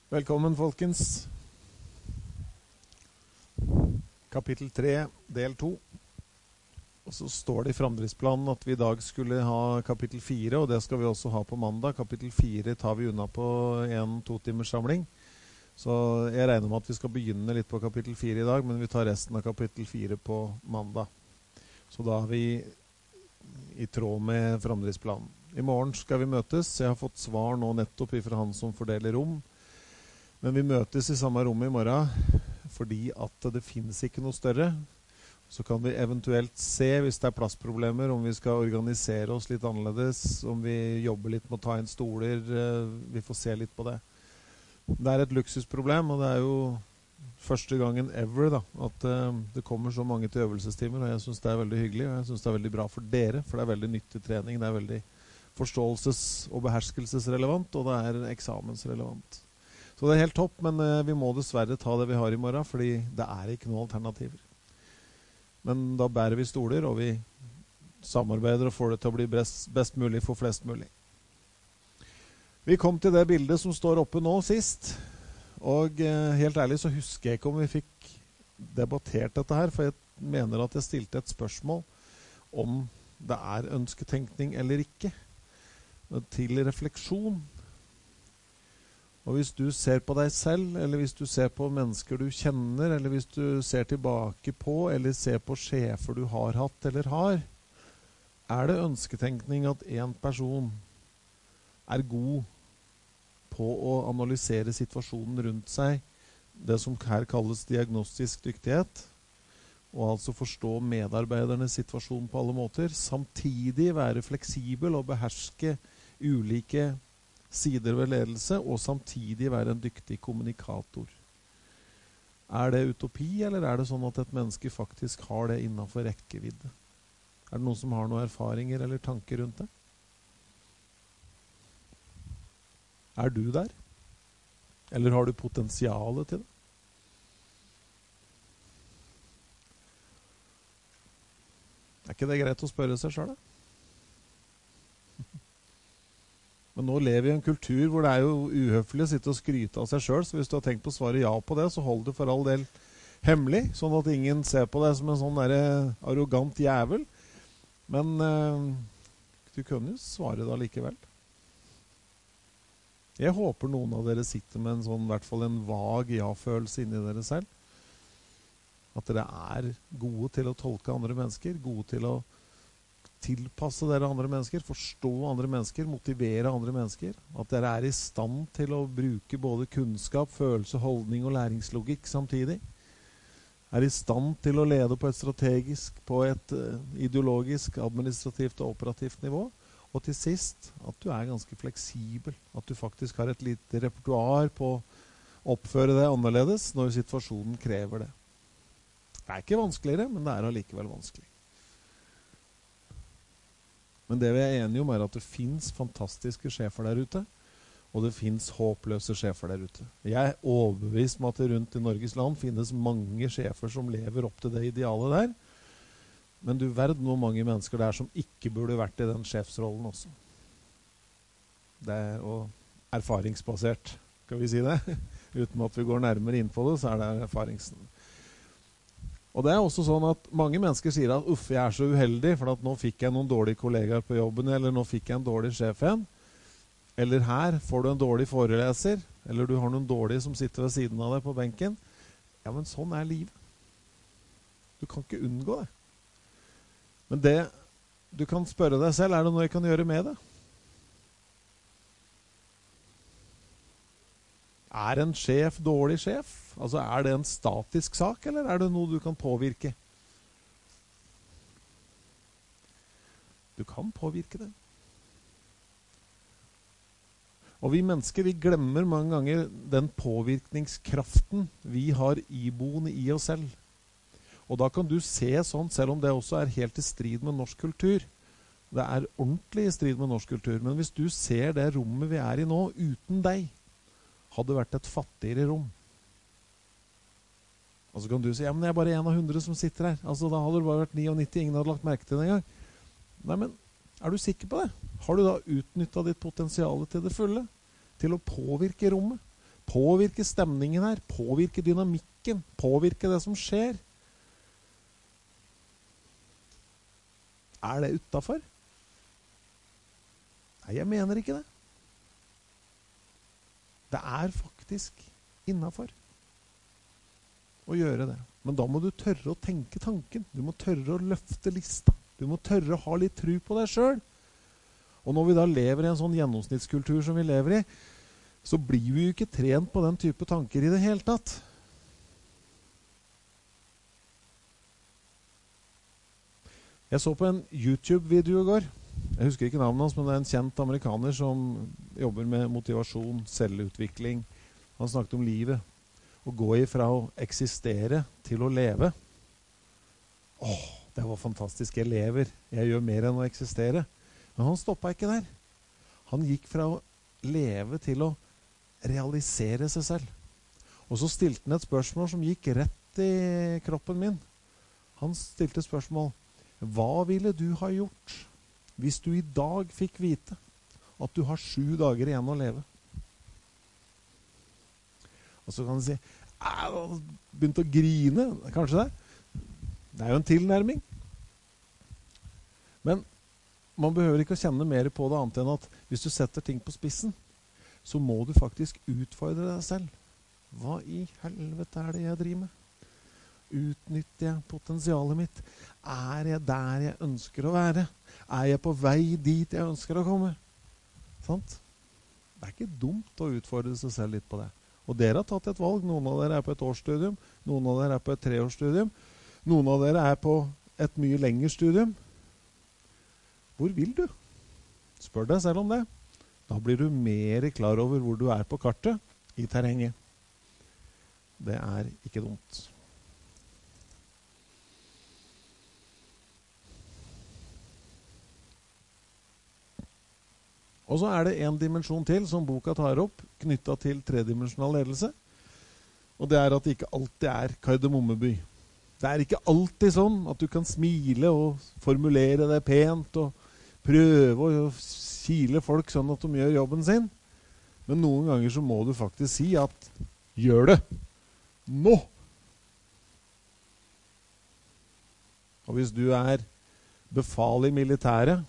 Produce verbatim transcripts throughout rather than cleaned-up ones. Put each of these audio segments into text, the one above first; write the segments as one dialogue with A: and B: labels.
A: Velkommen, folkens. Kapittel tre, del to. Og så står det i framdriftsplanen at vi i dag skulle ha kapittel fire, og det skal vi også ha på mandag. Kapittel fire tar vi unna på en-to timers samling. Så jeg regner med at vi skal begynne litt på kapittel fire i dag, men vi tar resten av kapittel fire på mandag. Så da er vi i tråd med framdriftsplanen. I morgen skal vi møtes. Jeg har fått svar nå nettopp fra han som fordeler rom. Men vi møtes i samme rom i morgen, fordi at det finnes ikke noe større. Så kan vi eventuelt se, hvis det er plassproblemer, om vi skal organisere oss litt annerledes, om vi jobber litt med å ta inn stoler. Vi får se litt på det. Det er et luksusproblem, og det er jo første gangen ever da, at uh, det kommer så mange til øvelsestimer, og jeg synes det er veldig hyggelig, og jeg synes det er veldig bra for dere, for det er veldig nyttig trening, det er veldig forståelses- og beherskelsesrelevant, og det er eksamensrelevant. Så det er helt topp, men uh, vi må dessverre ta det vi har i morgen, fordi det er ikke noen alternativer. Men da bærer vi stoler, og vi samarbeider og får det til å bli best, best mulig for flest mulig. Vi kom til det bildet som står oppe nå sist, og eh, helt ærlig så husker jeg ikke om vi fikk debattert dette her, for jeg mener at jeg stilte et spørsmål om det er ønsketenkning eller ikke, til refleksjon. Og hvis du ser på deg selv, eller hvis du ser på mennesker du kjenner, eller hvis du ser tilbake på, eller ser på sjefer du har hatt eller har, er det ønsketenkning at en person er god på å analysere situasjonen rundt seg, det som her kalles diagnostisk dyktighet, og altså forstå medarbeidernes situasjon på alle måter, samtidig være fleksibel og beherske ulike sider ved ledelse, og samtidig være en dyktig kommunikator. Er det utopi, eller er det sånn at et menneske faktisk har det innenfor rekkevidde? Er det noen som har noen erfaringer eller tanker rundt det? Er du der? Eller har du potensialet til det? Er ikke det greit å spørre seg selv, da? Men nå lever vi i en kultur hvor det er jo uhøflig å sitte og skryte av seg selv, så hvis du har tenkt på å svare ja på det, så hold det for all del hemmelig, sånn at ingen ser på deg som en sånn der arrogant jævel. Men uh, du kan jo svare da likevel. Jeg håper noen av dere sitter med en sånn, i hvert fall en vag ja-følelse inni dere selv. At dere er gode til å tolke andre mennesker, gode til å tilpasse dere andre mennesker, forstå andre mennesker, motivere andre mennesker. At dere er i stand til å bruke både kunnskap, følelse, holdning og læringslogikk samtidig. Er i stand til å lede på et strategisk, på et uh, ideologisk, administrativt og operativt nivå. Og til sist, at du er ganske fleksibel, at du faktisk har et lite repertoar på å oppføre det annerledes når situasjonen krever det. Det er ikke vanskeligere, men det er allikevel vanskelig. Men det vi er enige om er at det finnes fantastiske sjefer der ute, og det finnes håpløse sjefer der ute. Jeg er overbevist om at det rundt i Norges land finnes mange sjefer som lever opp til det idealet der, men du verden hvor mange mennesker det er som ikke burde vært i den sjefsrollen også. Det er jo erfaringsbasert, skal vi si det? Uten at vi går nærmere inn på det, så er det erfaringsen. Og det er også sånn at mange mennesker sier at uff, jeg er så uheldig, for at nå fikk jeg noen dårlige kollegaer på jobben, eller nå fikk jeg en dårlig sjef igjen. Eller her får du en dårlig foreleser, eller du har noen dårlige som sitter ved siden av deg på benken. Ja, men sånn er livet. Du kan ikke unngå det. Men det, du kan spørre deg selv, er det noe jeg kan gjøre med det? Er en sjef dårlig sjef? Altså, er det en statisk sak, eller er det noe du kan påvirke? Du kan påvirke det. Og vi mennesker, vi glemmer mange ganger den påvirkningskraften vi har iboende i oss selv. Og da kan du se sånn, selv om det også er helt i strid med norsk kultur. Det er ordentlig i strid med norsk kultur. Men hvis du ser det rommet vi er i nå, uten deg, hadde vært et fattigere rom. Og så kan du si, ja, men det er bare en av hundre som sitter her. Altså, da hadde det bare vært niognitti, ingen hadde lagt merke til det en gang. Nei, men er du sikker på det? Har du da utnyttet ditt potensial til det fulle? Til å påvirke rommet? Påvirke stemningen her, påvirke dynamikken, påvirke det som skjer. Er det utenfor? Nei, jeg mener ikke det. Det er faktisk innenfor å gjøre det. Men da må du tørre å tenke tanken. Du må tørre å løfte lista. Du må tørre å ha litt tro på deg selv. Og når vi da lever i en sånn gjennomsnittskultur som vi lever i, så blir vi jo ikke trent på den type tanker i det hele tatt. Jeg så på en YouTube-video i går. Jeg husker ikke navnet hans, men det er en kjent amerikaner som jobber med motivasjon, selvutvikling. Han snakket om livet. Å gå ifra å eksistere til å leve. Åh, det var fantastisk. Jeg lever. Jeg gjør mer enn å eksistere. Men han stoppet ikke der. Han gikk fra å leve til å realisere seg selv. Og så stilte han et spørsmål som gikk rett i kroppen min. Han stilte spørsmål: hva ville du ha gjort hvis du i dag fikk vite at du har sju dager igjen å leve? Og så kan du si, begynte å grine, kanskje det? Det er jo en tilnærming. Men man behøver ikke å kjenne mer på det annet enn at hvis du setter ting på spissen, så må du faktisk utfordre deg selv. Hva i helvete er det jeg driver med? Utnytter jeg potensialet mitt? Er jeg der jeg ønsker å være? Er jeg på vei dit jeg ønsker å komme? Sant? Det er ikke dumt å utfordre seg selv litt på det. Og dere har tatt et valg. Noen av dere er på et årsstudium, noen av dere er på et treårsstudium, noen av dere er på et mye lengre studium. Hvor vil du? Spør deg selv om det. Da blir du mer klar over hvor du er på kartet i terrenget. Det er ikke dumt. Og så er det en dimensjon til som boka tar opp, knyttet til tredimensjonal ledelse. Og det er at det ikke alltid er kardemommeby. Det er ikke alltid sånn at du kan smile og formulere det pent og prøve å kile folk sånn at de gjør jobben sin. Men noen ganger så må du faktisk si at gjør det nå! Og hvis du er befal i militæret,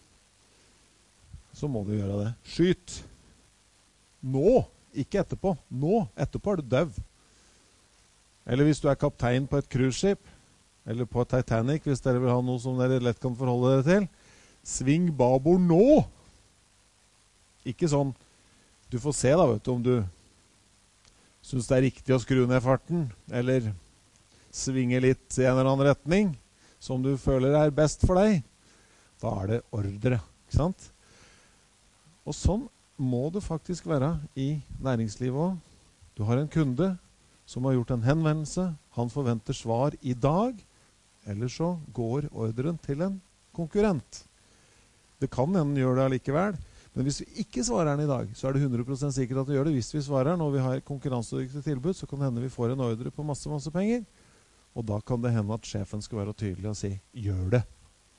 A: så må du gjøre det. Skyt! Nå! Ikke etterpå. Nå! Etterpå er du døv. Eller hvis du er kaptein på et cruiseskip, eller på Titanic, hvis dere vil ha noe som dere lett kan forholde dere til, sving babord nå! Ikke sånn, du får se da, vet du, om du synes det er riktig å skru ned farten, eller svinge litt i en eller annen retning, som du føler er best for deg. Da er det ordre, ikke sant? Og sånn må det faktisk være i næringslivet også. Du har en kunde som har gjort en henvendelse. Han forventer svar i dag, eller så går ordren til en konkurrent. Det kan hende gjøre det allikevel, men hvis vi ikke svarer den i dag, så er det hundre prosent sikkert at vi gjør det. Hvis vi svarer den, og vi har konkurransedyktig tilbud, så kan det hende vi får en ordre på masse, masse penger. Og da kan det hende at sjefen skal være tydelig og si, gjør det.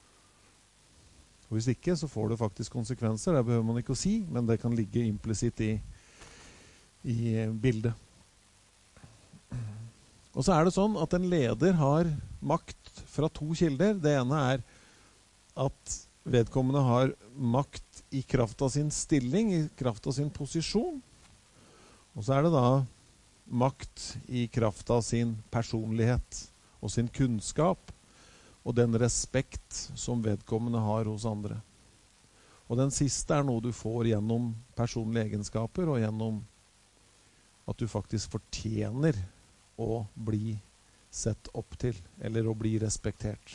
A: Og hvis ikke, så får det faktisk konsekvenser. Det behøver man ikke å si, men det kan ligge implisitt i, i bildet. Og så er det sånn at en leder har makt fra to kilder. Det ene er at vedkommende har makt i kraft av sin stilling, i kraft av sin posisjon. Og så er det da makt i kraft av sin personlighet og sin kunnskap og den respekt som vedkommende har hos andre. Og den siste er noe du får gjennom personlige egenskaper og gjennom at du faktisk fortjener å bli sett opp til, eller å bli respektert.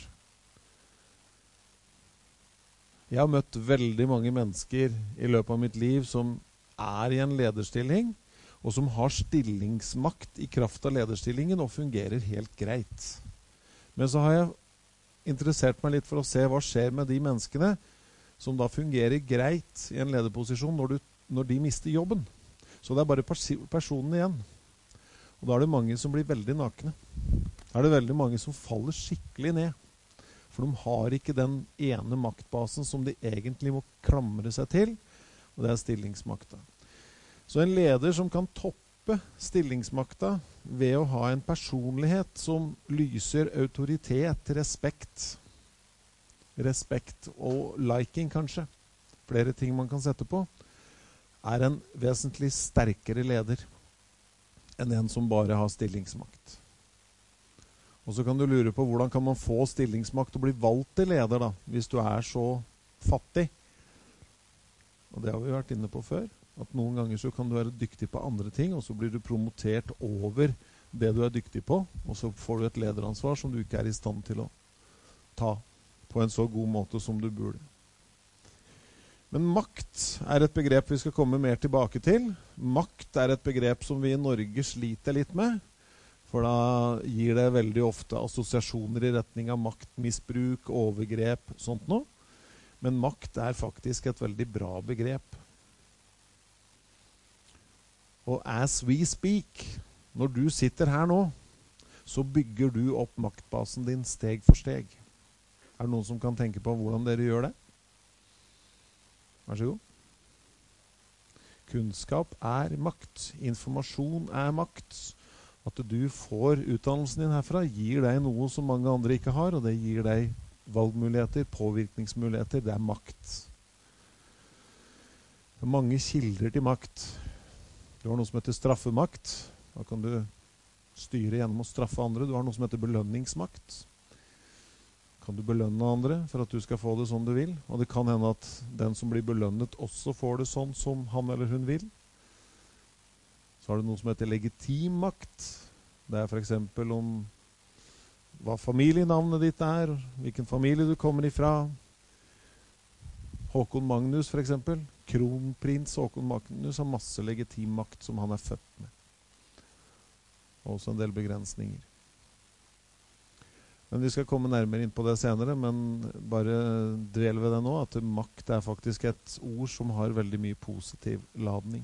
A: Jeg har møtt veldig mange mennesker i løpet av mitt liv som er i en lederstilling, og som har stillingsmakt i kraft av lederstillingen og fungerer helt greit. Men så har jeg interessert meg litt for å se hva skjer med de menneskene som da fungerer greit i en lederposisjon når, du, når de mister jobben. Så det er bare pers personen igjen. Og da er det mange som blir veldig nakne. Da er det veldig mange som faller skikkelig ned. For de har ikke den ene maktbasen som de egentlig må klamre seg til, og det er stillingsmakta. Så en leder som kan toppe skape stillingsmakta ved å ha en personlighet som lyser autoritet, respekt. Respekt og liking kanskje, flere ting man kan sette på, er en vesentlig sterkere leder enn en som bare har stillingsmakt. Og så kan du lure på hvordan kan man få stillingsmakt og bli valgt til leder da, hvis du er så fattig. Og det har vi vært inne på før, at noen ganger så kan du være dyktig på andre ting, og så blir du promotert over det du er dyktig på, og så får du et lederansvar som du ikke er i stand til å ta på en så god måte som du burde. Men makt er et begrep vi skal komme mer tilbake til. Makt er et begrep som vi i Norge sliter litt med, for da gir det veldig ofte assosiasjoner i retning av maktmisbruk, overgrep, sånt noe. Men makt er faktisk et veldig bra begrep. Og as we speak, når du sitter her nå, så bygger du opp maktbasen din steg for steg. Er det noen som kan tenke på hvordan dere gjør det? Vær så god. Kunnskap er makt. Informasjon er makt. At du får utdannelsen din herfra gir deg noe som mange andre ikke har, og det gir deg valgmuligheter, påvirkningsmuligheter. Det er makt. Det er mange kilder til makt. Du har noe som heter straffemakt. Da kan du styre gjennom å straffe andre. Du har noe som heter belønningsmakt. Kan du belønne andre for at du skal få det sånn du vil. Og det kan hende at den som blir belønnet også får det sånn som han eller hun vil. Så har du noe som heter legitim makt. Det er for eksempel om hva familienavnet ditt er, hvilken familie du kommer ifra. Håkon Magnus for eksempel. Kronprins Håkon Magnus har masse legitim makt som han er født med. Og også en del begrensninger. Men vi skal komme nærmere inn på det senere, men bare dvel ved det nå, at makt er faktisk et ord som har veldig mye positiv ladning.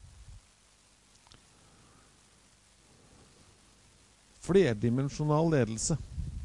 A: Flerdimensjonal ledelse.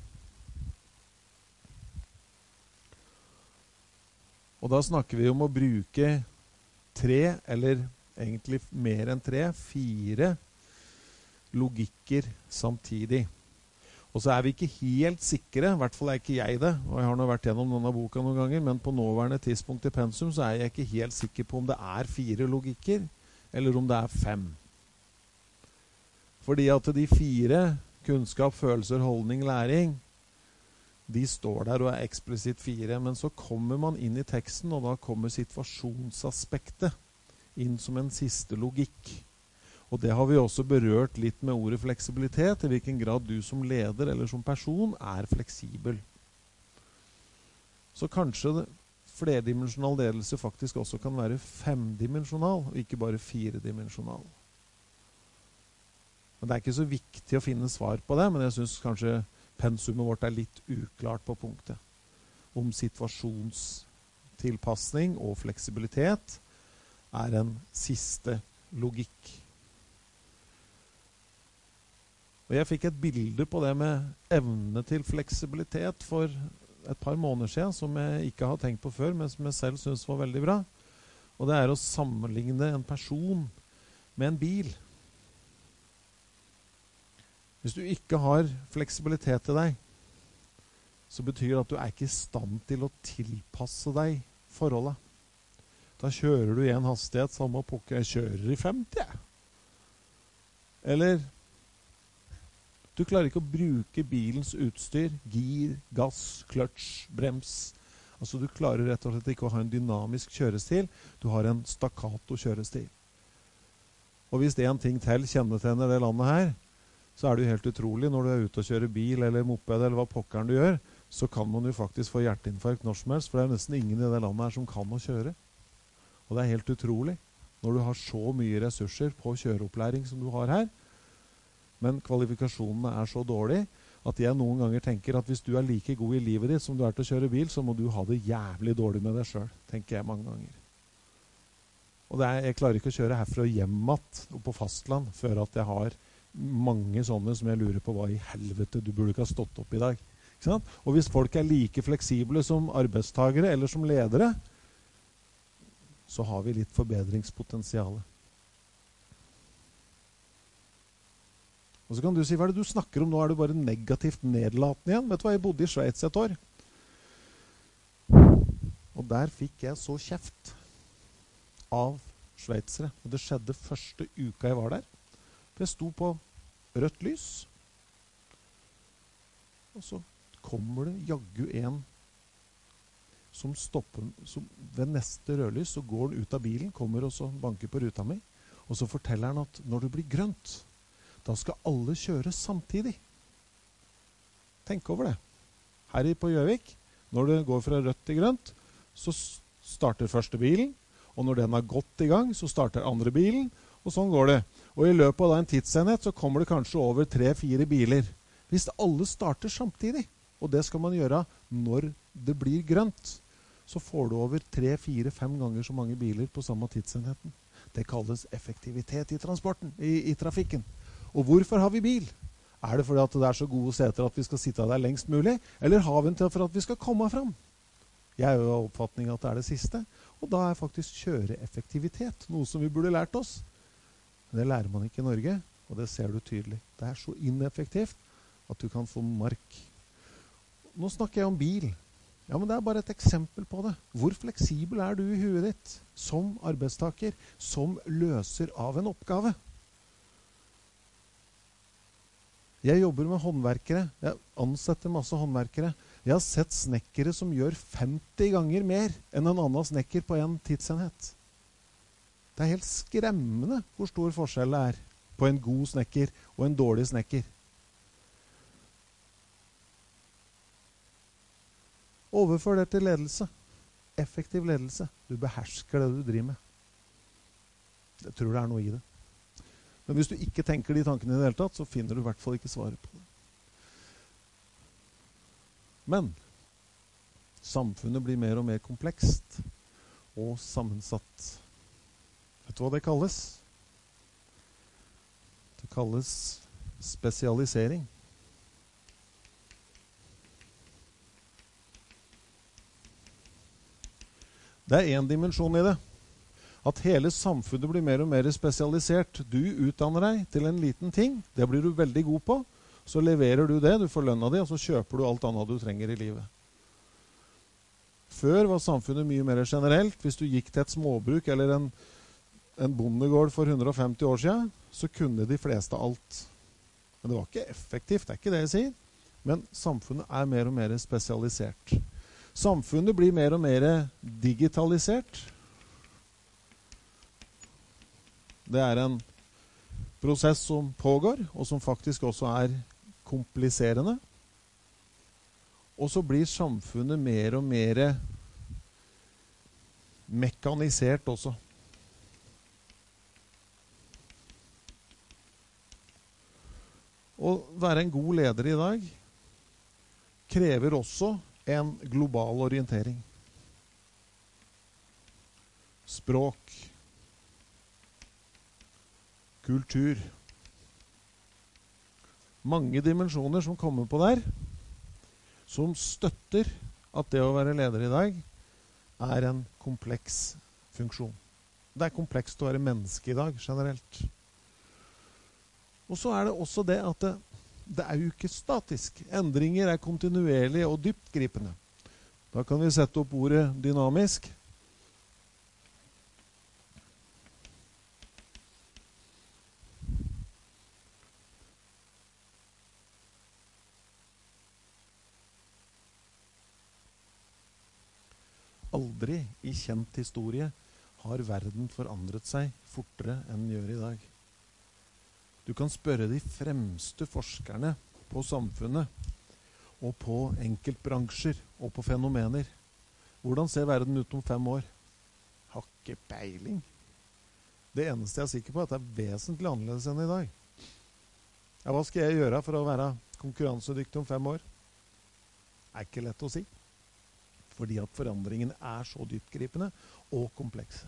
A: Og da snakker vi om å bruke tre, eller egentlig mer enn tre, fire logikker samtidig. Og så er vi ikke helt sikre, i hvert fall er ikke jeg det, og jeg har nå vært gjennom denne boka noen ganger, men på nåværende tidspunkt i pensum så er jeg ikke helt sikker på om det er fire logikker, eller om det er fem. Fordi at de fire, kunnskap, følelser, holdning, læring, de står der og er eksplisitt fire, men så kommer man inn i teksten, og da kommer situasjonsaspektet inn som en siste logikk. Og det har vi også berørt litt med ordet fleksibilitet, i hvilken grad du som leder eller som person er fleksibel. Så kanskje det, flerdimensjonal ledelse faktisk også kan være femdimensjonal, og ikke bare firedimensjonal. Men det er ikke så viktig å finne svar på det, men jeg synes kanskje pensumet vårt er litt uklart på punktet. Om situasjonstilpassning og fleksibilitet er en siste logikk. Og jeg fikk et bilde på det med evne til fleksibilitet for et par måneder siden, som jeg ikke har tenkt på før, men som jeg selv synes var veldig bra. Og det er å sammenligne en person med en bil. Hvis du ikke har fleksibilitet til deg, så betyr det at du er ikke i stand til å tilpasse deg forholdet. Da kjører du i en hastighet, samme pokker jeg kjører i femti. Eller du klarer ikke å bruke bilens utstyr, gir, gass, kløtsj, brems. Altså du klarer rett og slett ikke å ha en dynamisk kjørestil, du har en stakkato kjørestil. Og hvis det er en ting til kjennetegner det landet her, så er det jo helt utrolig når du er ute og kjører bil eller moped eller hva pokkeren du gjør, så kan man jo faktisk få hjerteinfarkt når som helst, for det er nesten ingen i det landet her som kan å kjøre. Og det er helt utrolig når du har så mye ressurser på kjøreopplæring som du har her, men kvalifikasjonene er så dårlige at jeg noen ganger tenker at hvis du er like god i livet ditt som du er til å kjøre bil, så må du ha det jævlig dårlig med deg selv, tenker jeg mange ganger. Og det er, jeg klarer ikke å kjøre herfra og hjem att og på fastland før at jeg har mange sånne som jeg lurer på hva i helvete du burde ikke ha stått opp i dag. Ikke sant? Og hvis folk er like fleksible som arbeidstagere eller som ledere, så har vi litt forbedringspotensiale. Og så kan du si, hva er det du snakker om? Nå er du bare negativt nedlatende igjen. Vet du hva, jeg bodde i Sveits et år. Og der fikk jeg så kjeft av sveitsere. Og det skjedde første uka jeg var der. For jeg sto på rødt lys. Og så kommer det jaggu en som stopper, som ved neste rødlys så går han ut av bilen, kommer og så banker på ruta mi, og så forteller han at når det blir grønt, da skal alle kjøre samtidig. Tenk over det. Her på Gjøvik, når det går fra rødt til grønt, så starter første bilen, og når den har gått i gang, så starter andre bilen, og sånn går det. Og i løpet av en tidsenhet så kommer det kanskje over tre-fire biler. Hvis alle starter samtidig, og det skal man gjøre når det blir grønt, så får du over tre, fire, fem ganger så mange biler på samme tidsenheten. Det kalles effektivitet i transporten, i, i trafikken. Og hvorfor har vi bil? Er det fordi at det er så gode seter at vi skal sitte der lengst mulig, eller har vi den for at vi skal komme fram? Jeg er jo av oppfatning at det er det siste, og da er faktisk kjøreeffektivitet noe som vi burde lært oss. Men det lærer man ikke i Norge, og det ser du tydelig. Det er så ineffektivt at du kan få mark. Nå snakker jeg om bil. Ja, men det er bare et eksempel på det. Hvor fleksibel er du i huet ditt som arbeidstaker, som løser av en oppgave? Jeg jobber med håndverkere. Jeg ansetter masse håndverkere. Jeg har sett snekkere som gjør femti ganger mer enn en annen snekker på en tidsenhet. Det er helt skremmende hvor stor forskjell det er på en god snekker og en dårlig snekker. Overfør det til ledelse. Effektiv ledelse. Du behersker det du driver med. Jeg tror det er noe i det. Men hvis du ikke tenker de tankene i det hele tatt, så finner du i hvert fall ikke svaret på det. Men samfunnet blir mer og mer komplekst og sammensatt. Vet du hva det kalles? Det kalles spesialisering. Det er en dimensjon i det. At hele samfunnet blir mer og mer spesialisert. Du utdanner deg til en liten ting. Det blir du veldig god på. Så leverer du det, du får lønna di, og så kjøper du alt annet du trenger i livet. Før var samfunnet mye mer generelt. Hvis du gikk til et småbruk eller en, en bondegård for hundre og femti år siden, så kunne de fleste alt. Men det var ikke effektivt, det er ikke det jeg sier. Men samfunnet er mer og mer spesialisert. Samfunnet blir mer og mer digitalisert. Det er en prosess som pågår, og som faktisk også er kompliserende. Og så blir samfunnet mer og mer mekanisert også. Å være en god leder i dag krever også en global orientering. Språk. Kultur. Mange dimensjoner som kommer på der, som støtter at det å være leder i dag er en kompleks funksjon. Det er komplekst å være menneske i dag, generelt. Og så er det også det at det Det er jo ikke statisk. Endringer er kontinuerlige og dyptgripende. Da kan vi sette opp ordet dynamisk. Aldri i kjent historie har verden forandret seg fortere enn den gjør i dag. Du kan spørre de fremste forskerne på samfunnet og på enkeltbransjer og på fenomener. Hvordan ser verden ut om fem år? Har ikke peiling. Det eneste jeg er sikker på er at det er vesentlig annerledes enn i dag. Ja, hva skal jeg gjøre for å være konkurransedyktig om fem år? Det er ikke lett å si. Fordi at forandringene er så dyptgripende og komplekse.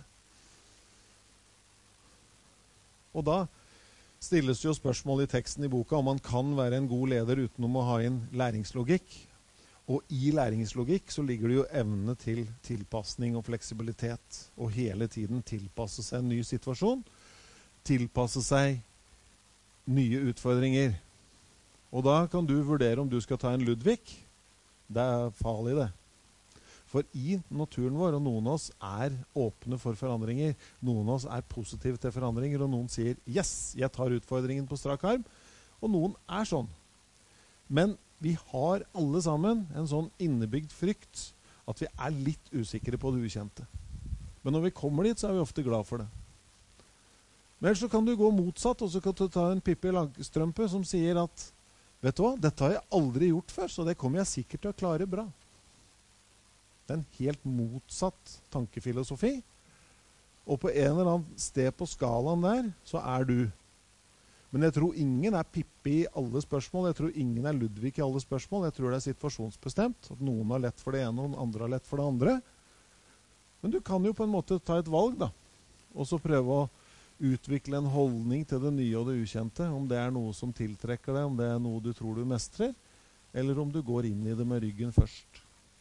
A: Og da stilles jo spørsmål i teksten i boka om man kan være en god leder utenom å ha en læringslogikk. Og i læringslogikk så ligger det jo evne til tilpasning og fleksibilitet. Og hele tiden tilpasse seg en ny situasjon. Tilpasse seg nye utfordringer. Og da kan du vurdere om du skal ta en Ludvig. Det er farlig det. For i naturen vår, og noen av oss er åpne for forandringer, noen av oss er positive til forandringer, og noen sier, yes, jeg tar utfordringen på strak arm, og noen er sånn. Men vi har alle sammen en sånn innebygd frykt at vi er litt usikre på det ukjente. Men når vi kommer dit, så er vi ofte glad for det. Men ellers så kan du gå motsatt, og så kan du ta en Pippi Langstrømpe som sier at vet du hva, dette har jeg aldri gjort før, så det kommer jeg sikkert til å klare bra. Det er en helt motsatt tankefilosofi. Og på en eller annen sted på skalaen der, så er du. Men jeg tror ingen er Pippi i alle spørsmål. Jeg tror ingen er Ludvig i alle spørsmål. Jeg tror det er situasjonsbestemt. At noen har lett for det ene, og den andre har lett for det andre. Men du kan jo på en måte ta et valg, da. Og så prøve å utvikle en holdning til det nye og det ukjente. Om det er noe som tiltrekker deg, om det er noe du tror du mestrer, eller om du går inn i det med ryggen først.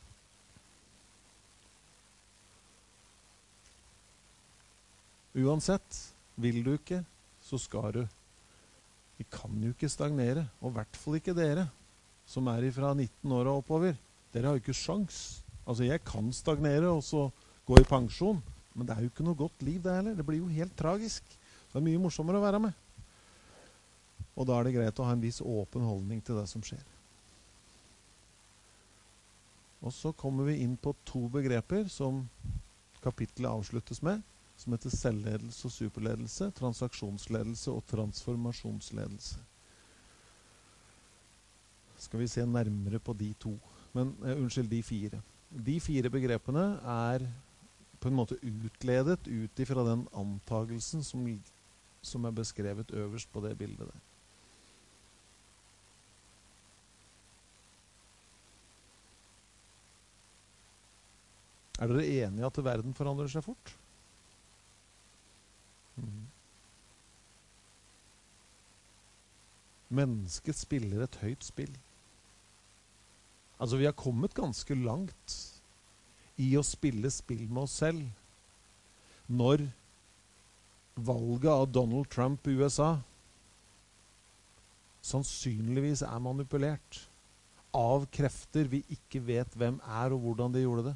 A: Uansett, vil du ikke, så skal du. Vi kan jo ikke stagnere, og i hvert fall ikke dere, som er fra nitten år og oppover. Dere har jo ikke sjans. Altså, jeg kan stagnere og så gå i pensjon, men det er jo ikke noe godt liv det heller. Det blir jo helt tragisk. Det er mye morsommere å være med. Og da er det greit å ha en viss åpen holdning til det som skjer. Og så kommer vi inn på to begreper som kapittelet avsluttes med, som heter selvledelse og superledelse, transaksjonsledelse og transformasjonsledelse. Skal vi se nærmere på de to, men eh, unnskyld, de fire. De fire begrepene er på en måte utledet ut ifra den antagelsen som, som er beskrevet øverst på det bildet der. Er dere enige at verden forandrer seg fort? Mm. Mennesket spiller et høyt spill. Altså, vi har kommet ganske langt i å spille spill med oss selv når valget av Donald Trump i U S A sannsynligvis er manipulert av krefter vi ikke vet hvem er og hvordan de gjorde det.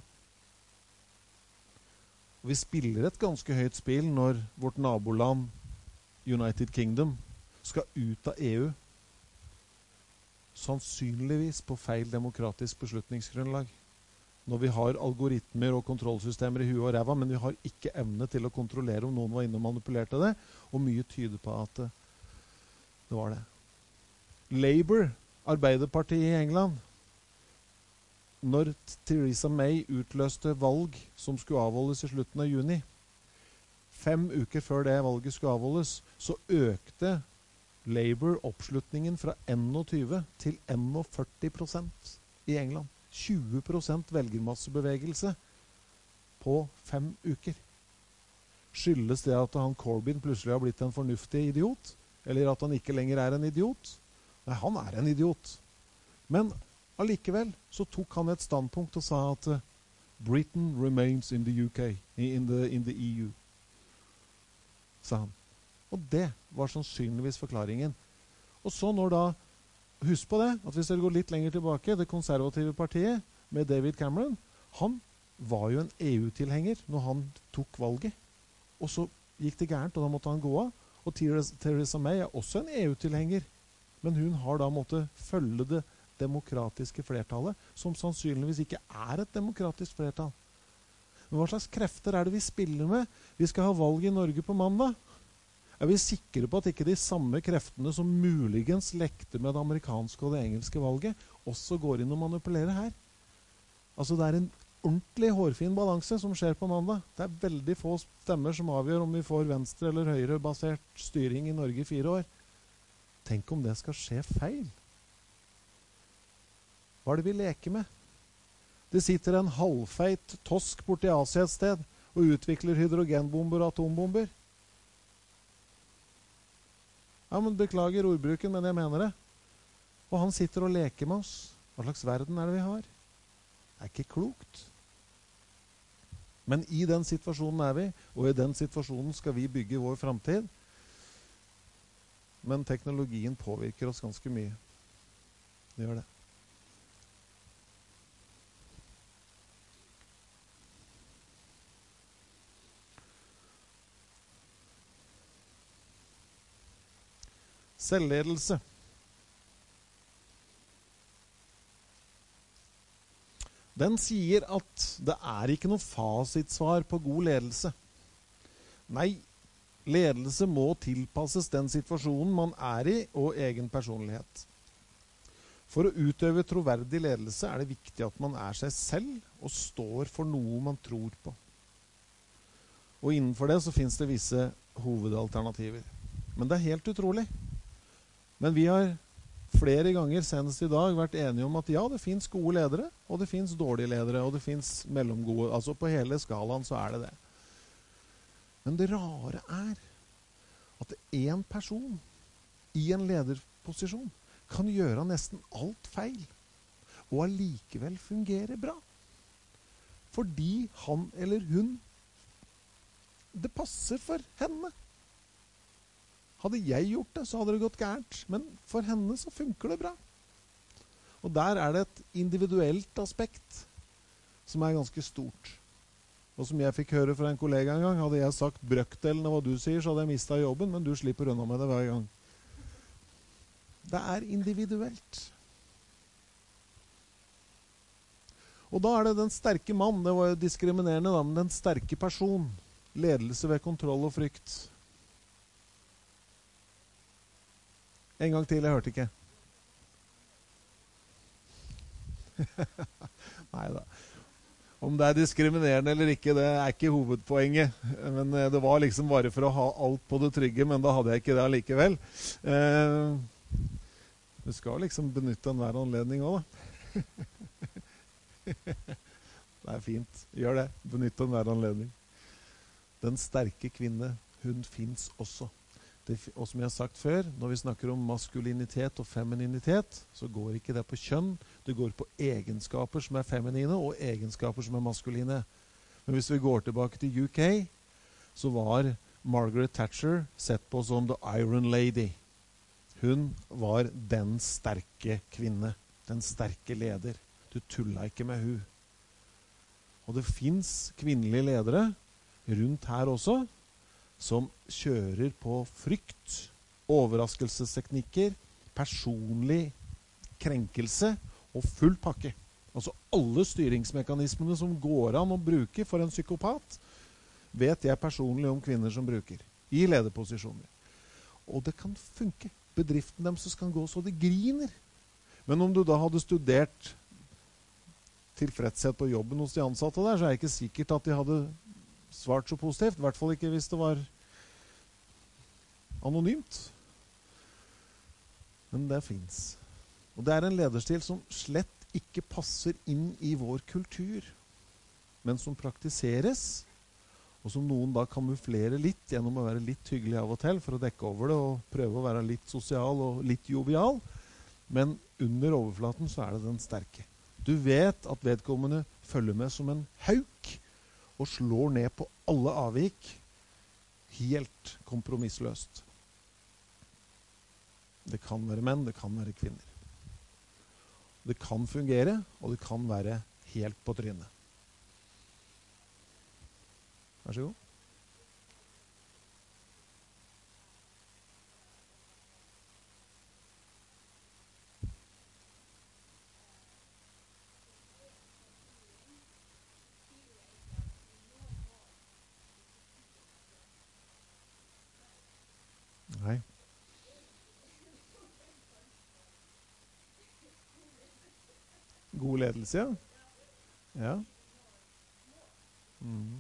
A: Vi spiller et ganske høyt spill når vårt naboland United Kingdom skal ut av E U, sannsynligvis på feil demokratisk beslutningsgrunnlag. Når vi har algoritmer og kontrollsystemer i huet og ræva, men vi har ikke evne til å kontrollere om noen var inne og manipulerte det, og mye tyder på at det, det var det. Labour, Arbeiderpartiet i England, når Theresa May utløste valg som skulle avholdes i slutten av juni, fem uker før det valget skulle avholdes, så økte Labour oppslutningen fra enogtyve til enogførti prosent i England. tjue prosent velgermassebevegelse på fem uker. Skyldes det at han Corbyn plutselig har blitt en fornuftig idiot? Eller at han ikke lenger er en idiot? Nei, han er en idiot. Men allikevel så tok han et standpunkt og sa at uh, Britain remains in the U K, in the, in the E U, sa han. Og det var sannsynligvis forklaringen. Og så når da, husk på det, at hvis dere går litt lenger tilbake, det konservative partiet med David Cameron, han var jo en E U-tilhenger når han tok valget. Og så gikk det gærent, og da måtte han gå av. Og Theresa May er også en E U-tilhenger, men hun har da måttet følge det demokratiske flertallet, som sannsynligvis ikke er et demokratisk flertall. Men hva slags krefter er det vi spiller med? Vi skal ha valg i Norge på mandag. Er vi sikre på at ikke de samme kreftene som muligens lekte med det amerikanske og det engelske valget, også går inn og manipulerer her? Altså, det er en ordentlig hårfin balanse som skjer på mandag. Det er veldig få stemmer som avgjør om vi får venstre- eller høyre-basert styring i Norge i fire år. Tenk om det skal skje feil. Hva er det vi leker med? Det sitter en halvfeit tosk borte i Asia et sted og utvikler hydrogenbomber og atombomber. Ja, men beklager ordbruken, men jeg mener det. Og han sitter og leker med oss. Hva slags verden er det vi har? Det er ikke klokt. Men i den situasjonen er vi, og i den situasjonen skal vi bygge vår fremtid. men teknologien påvirker oss ganske mye. Det gjør det. Selvledelse. Den sier at det er ikke noe fasitsvar på god ledelse. Nei, ledelse må tilpasses den situasjonen man er i og egen personlighet. For å utøve troverdig ledelse er det viktig at man er seg selv og står for noe man tror på. Og innenfor det så finnes det visse hovedalternativer. Men det er helt utrolig. Men vi har flere ganger senest i dag vært enige om at ja, det finnes gode ledere, og det finnes dårlige ledere, og det finnes mellomgode. Altså på hele skalaen så er det det. Men det rare er at en person i en lederposisjon kan gjøre nesten alt feil, og allikevel fungere bra. Fordi han eller hun, det passer for henne. Hadde jeg gjort det, så hadde det gått gærent. Men for henne så funker det bra. Og der er det et individuelt aspekt som er ganske stort. Og som jeg fikk høre fra en kollega en gang, hadde jeg sagt brøkdelen av hva du sier, så hadde jeg mistet jobben, men du slipper unna med det hver gang. Det er individuelt. Og da er det den sterke mann, det var jo diskriminerende da, men den sterke person, ledelse ved kontroll og frykt. En gang til, jeg hørte ikke. Neida. Om det er diskriminerende eller ikke, det er ikke hovedpoenget. Men det var liksom bare for å ha alt på det trygge, men da hadde jeg ikke det allikevel. Eh, du skal liksom benytte enhver anledning også, da. Det er fint. Gjør det. Benytte enhver anledning. Den sterke kvinne, hun finnes også. Det, og som jeg har sagt før, når vi snakker om maskulinitet og femininitet, så går ikke det på kjønn, det går på egenskaper som er feminine og egenskaper som er maskuline. Men hvis vi går tilbake til U K, så var Margaret Thatcher sett på som the Iron Lady. Hun var den sterke kvinne, den sterke leder. Du tulla ikke med hun. Og det finnes kvinnelige ledere rundt her også, som kjører på frykt, overraskelsesteknikker, personlig krenkelse og full pakke. Altså alle styringsmekanismene som går an å bruke for en psykopat, vet jeg personlig om kvinner som bruker i lederposisjoner. Og det kan funke. Bedriften deres kan gå så det griner. Men om du da hadde studert tilfredshet på jobben hos de ansatte der, så er det ikke sikkert at de hadde svart så positivt, i hvert fall ikke hvis det var anonymt. Men det finnes. Og det er en lederstil som slett ikke passer inn i vår kultur, men som praktiseres, og som noen da kamuflerer litt gjennom å være litt hyggelig av og til for å dekke over det og prøve å være litt sosial og litt jovial. Men under overflaten så er det den sterke. Du vet at vedkommende følger med som en hauk, og slår ned på alle avvik helt kompromissløst. Det kan være menn, det kan være kvinner. Det kan fungere, og det kan være helt på trynet. Vær så god. Nei. God ledelse, ja. Ja. Mm.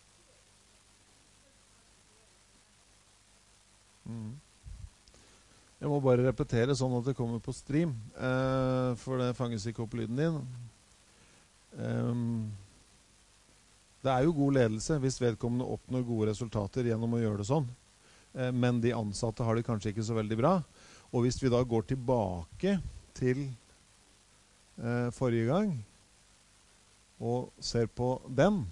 A: Mm. Jeg må bare repetere sånn at det kommer på stream, eh, for det fanges ikke opp lyden din. Um, det er jo god ledelse hvis vedkommende oppnår gode resultater gjennom å gjøre det sånn. Eh, men de ansatte har det kanskje ikke så veldig bra. Og hvis vi da går tilbake til eh, forrige gang og ser på den,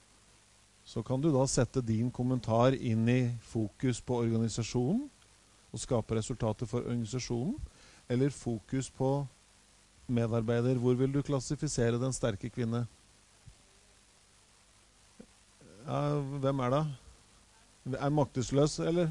A: så kan du da sette din kommentar inn i fokus på organisasjonen, å skape resultater for organisasjonen, eller fokus på medarbeider? Hvor vil du klassifisere den sterke kvinne? Ja, hvem er det? Er maktesløs, eller?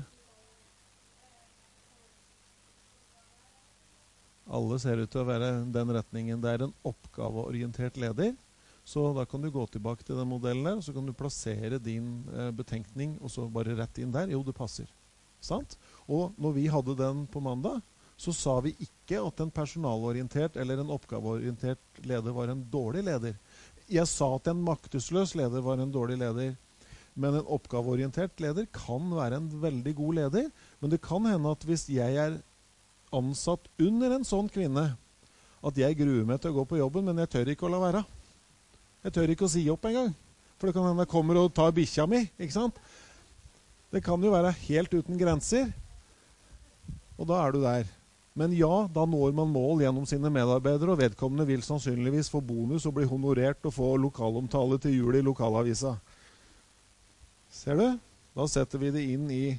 A: Alle ser ut til å være den retningen. Det er en oppgaveorientert leder. Så da kan du gå tilbake til den modellen der, og så kan du plassere din eh, betenkning, og så bare rett inn der. Jo, det passer. Sant? Og når vi hadde den på mandag, så sa vi ikke at en personalorientert eller en oppgaveorientert leder var en dårlig leder. Jeg sa at en maktesløs leder var en dårlig leder. Men en oppgaveorientert leder kan være en veldig god leder. Men det kan hende at hvis jeg er ansatt under en sånn kvinne, at jeg gruer meg til å gå på jobben, men jeg tør ikke å la være. Jeg tør ikke å si opp en gang. For det kan hende jeg kommer og tar bikkja mi, ikke sant? Det kan jo være helt uten grenser. Og da er du der. Men ja, da når man mål gjennom sine medarbeidere, og vedkommende vil sannsynligvis få bonus og bli honorert og få lokalomtale til jul i lokalavisa. Ser du? Da setter vi det inn i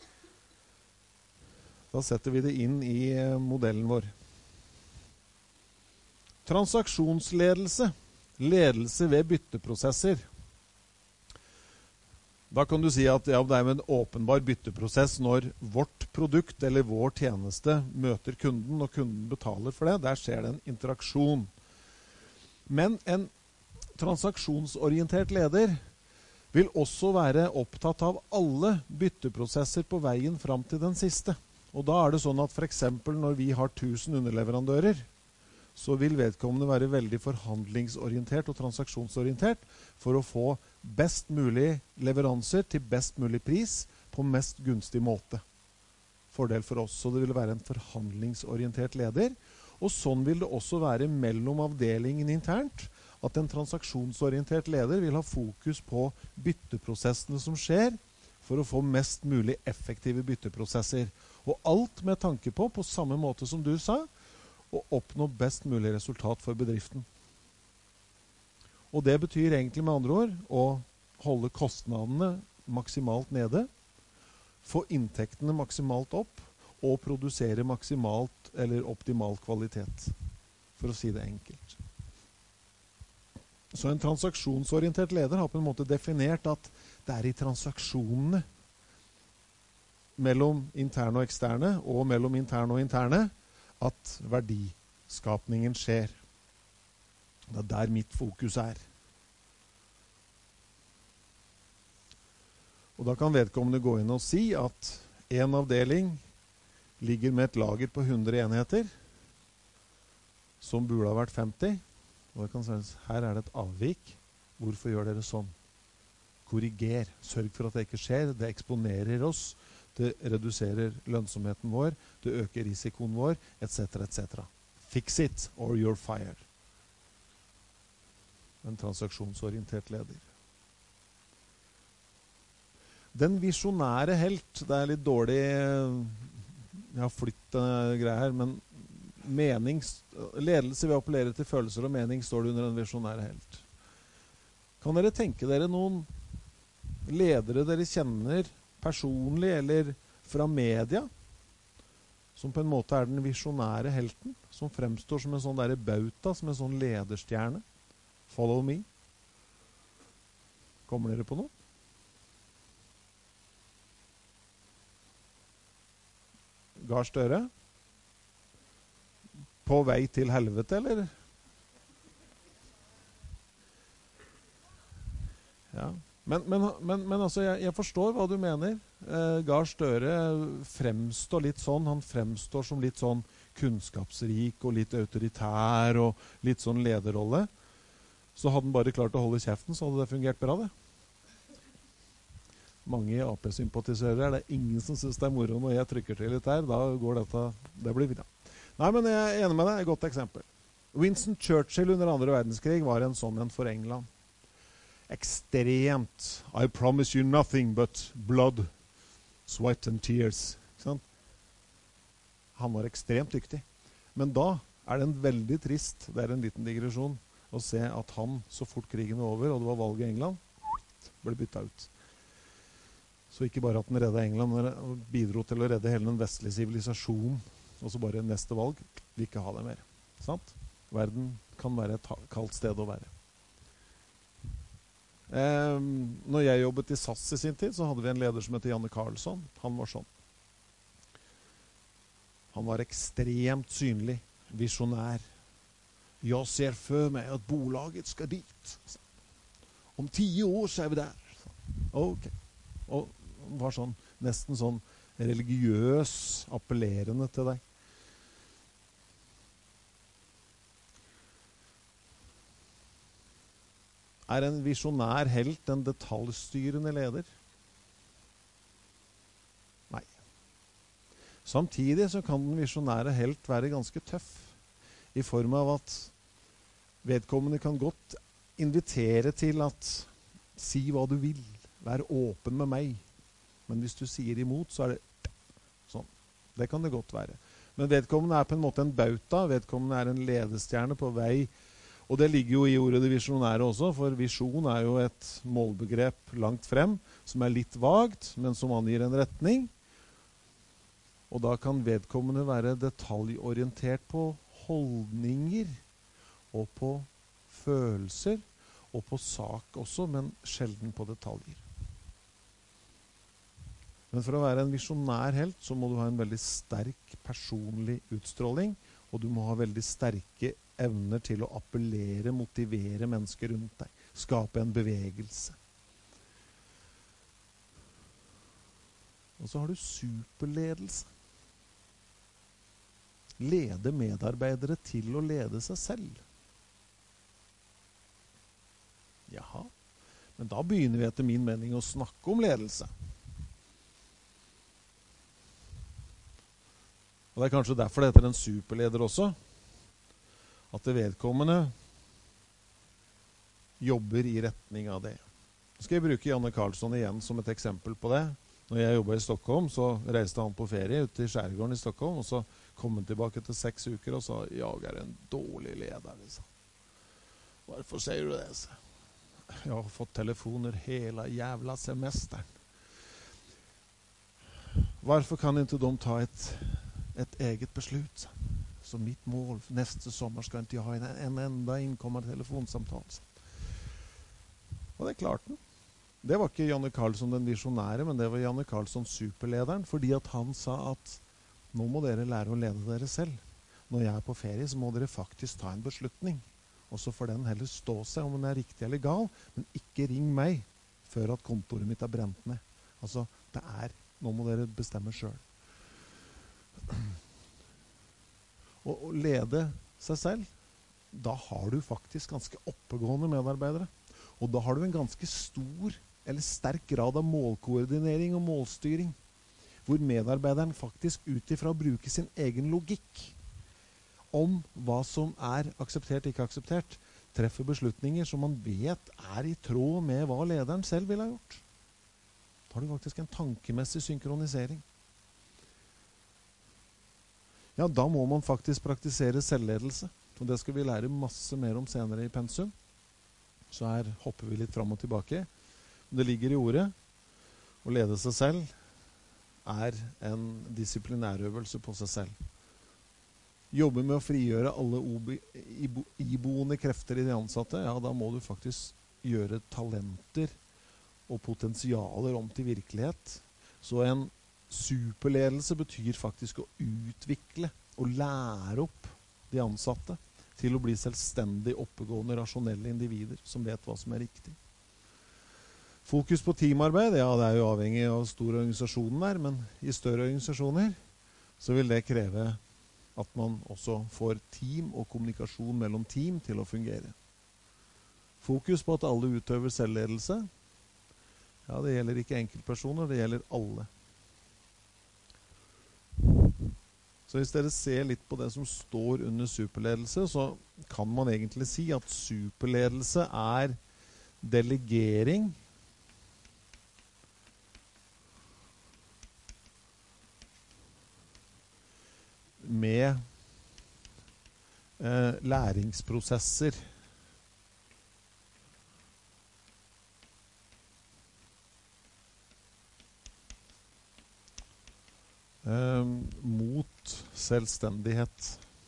A: Da setter vi det inn i modellen vår. Transaksjonsledelse. Ledelse ved bytteprosesser. Da kan du si at ja, det er en åpenbar bytteprosess når vårt produkt eller vår tjeneste møter kunden, og kunden betaler for det. Der skjer det en interaksjon. Men en transaksjonsorientert leder vil også være opptatt av alle bytteprosesser på veien fram til den siste. Og da er det sånn at for eksempel når vi har tusen underleverandører, så vil vedkommende være veldig forhandlingsorientert og transaksjonsorientert for å få best mulig leveranser til best mulig pris på mest gunstig måte. Fordel for oss. Så det vil være en forhandlingsorientert leder. Og sånn vil det også være mellom avdelingen internt, at en transaksjonsorientert leder vil ha fokus på bytteprosessene som skjer, for å få mest mulig effektive bytteprosesser. Og alt med tanke på, på samme måte som du sa, å oppnå best mulig resultat for bedriften. Og det betyr egentlig med andre ord å holde kostnadene maksimalt nede, få inntektene maksimalt opp, og produsere maksimalt eller optimal kvalitet, for å si det enkelt. Så en transaksjonsorientert leder har på en måte definert at det er i transaksjonene mellom interne og eksterne, og mellom interne og interne, at verdiskapningen skjer. Det er der mitt fokus er. Og da kan vedkommende gå inn og si at en avdeling ligger med et lager på hundre enheter, som burde ha vært femti, og det kan sies, her er det et avvik. Hvorfor gjør dere sånn? Korriger. Sørg for at det ikke skjer. Det eksponerer oss. Det reduserer lønnsomheten vår. Det øker risikoen vår, et cetera et cetera. Fix it, or you're fired. En transaksjonsorientert leder. Den visjonære helt, det er litt dårlig, jeg har flyttet greie her, men menings, ledelse ved å appellere til følelser og mening står det under den visjonære helt. Kan dere tenke dere noen ledere dere kjenner personlig eller fra media, som på en måte er den visjonære helten, som fremstår som en sånn der bauta, som en sånn lederstjerne? Follow me. Kommer dere på noe? Gahr Støre? På vei til helvete, eller? Ja. Men, men, men, men altså, jeg, jeg forstår hva du mener. Eh, Gahr Støre fremstår litt sånn, han fremstår som litt sånn kunnskapsrik og litt autoritær og litt sånn lederrolle. Så hadde han bare klart å holde kjeften, så hadde det fungert bra, det. Mange A P-sympatisører er det ingen som synes det er moro når jeg trykker til litt der. Da går dette, det blir bra. Nei, men jeg er enig med deg, et godt eksempel. Winston Churchill under andre verdenskrig var en sånn en for England. Ekstremt. I promise you nothing but blood, sweat and tears. Han var ekstremt dyktig. Men da er det en veldig trist, det er en liten digresjon, å se at han, så fort krigen var over, og det var valget i England, ble byttet ut. Så ikke bare at den redde England, men bidro til å redde hele den vestlige sivilisasjonen. Og så bare neste valg, vi ikke ha det mer. Sant? Verden kan være et kaldt sted å være. Eh, når jeg jobbet i S A S i sin tid, så hadde vi en leder som heter Janne Karlsson. Han var sånn. Han var ekstremt synlig, visionær. Jeg ser for meg at bolaget skal dit. Om tio år så er vi der. Ok. Og han var sånn, nesten sånn religiøs, appellerende til deg. Er en visionær helt en detaljstyrende leder? Nei. Samtidig så kan den visionære helt være ganske tøff, i form av at vedkommende kan godt invitere til at si hva du vil, vær åpen med meg. Men hvis du sier imot, så er det sånn. Det kan det godt være. Men vedkommende er på en måte en bauta, vedkommende er en ledestjerne på vei. Og det ligger jo i ordet det visjonære også, for visjon er jo et målbegrep langt frem, som er litt vagt, men som angir en retning. Og da kan vedkommende være detaljorientert på holdninger, og på følelser, og på sak også, men sjelden på detaljer. Men for å være en visjonær helt, så må du ha en veldig sterk personlig utstråling, og du må ha veldig sterke evner til å appellere, motivere mennesker rundt deg. Skape en bevegelse. Og så har du superledelse. Lede medarbeidere til å lede seg selv. Jaha, men da begynner vi etter min mening å snakke om ledelse. Og det er kanskje derfor det heter en superleder også. At det vedkommende jobber i retning av det. Nå skal jeg bruke Janne Karlsson igjen som et eksempel på det. Når jeg jobbet i Stockholm, så reiste han på ferie ute i skjærgården i Stockholm, og så kom han tilbake til seks uker og sa, jeg er en dårlig leder, liksom. Hvorfor sier du det? Så? Jeg har fått telefoner hele jævla semesteren. Hvorfor kan ikke de ta et, et eget beslut? Så mitt mål neste sommer skal ikke jeg ha en, en enda innkommende telefonsamtale. Og det klarte han. Det var ikke Janne Karlsson den visjonære, men det var Janne Karlsson superlederen, fordi at han sa at nå må dere lære å lede dere selv. Når jeg er på ferie, så må dere faktisk ta en beslutning. Og så får den heller stå seg om den er riktig eller gal, men ikke ring meg før at kontoret mitt er brent ned. Altså, det er, nå må dere bestemme selv. Og å lede seg selv, da har du faktisk ganske oppegående medarbeidere. Og da har du en ganske stor eller sterk grad av målkoordinering og målstyring, hvor medarbeideren faktisk utifra bruker sin egen logikk om hva som er akseptert, ikke akseptert, treffer beslutninger som man vet er i tråd med hva lederen selv ville ha gjort. Da har du faktisk en tankemessig synkronisering. Ja, da må man faktisk praktisere selvledelse. Og det skal vi lære masse mer om senere i pensum. Så her hopper vi litt fram og tilbake. Det ligger i ordet. Å lede seg selv er en disiplinærøvelse på seg selv. Jobbe med å frigjøre alle iboende krefter i de ansatte, ja, da må du faktisk gjøre talenter og potensialer om til virkelighet. Så en superledelse betyr faktisk å utvikle og lære opp de ansatte til å bli selvstendig, oppegående, rasjonelle individer som vet hva som er riktig. Fokus på teamarbeid, ja, det er jo avhengig av stor organisasjonen der, men i større organisasjoner så vil det kreve at man også får team og kommunikasjon mellom team til å fungere. Fokus på at alle utøver selvledelse, ja, det gjelder ikke enkeltpersoner, det gjelder alle. Så hvis dere ser litt på det som står under superledelse, så kan man egentlig si at superledelse er delegering med eh, læringsprosesser. selvstendighet.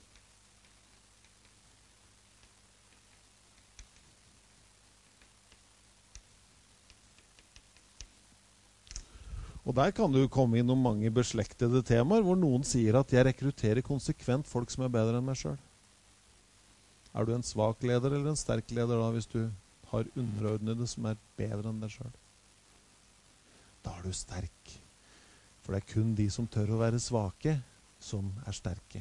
A: Og der kan du komme inn om mange beslektede temaer, hvor noen sier at jeg rekrutterer konsekvent folk som er bedre enn meg selv. Er du en svak leder eller en sterk leder da, hvis du har underordnede som er bedre enn deg selv? Da er du sterk. For det er kun de som tør å være svake, som er sterke.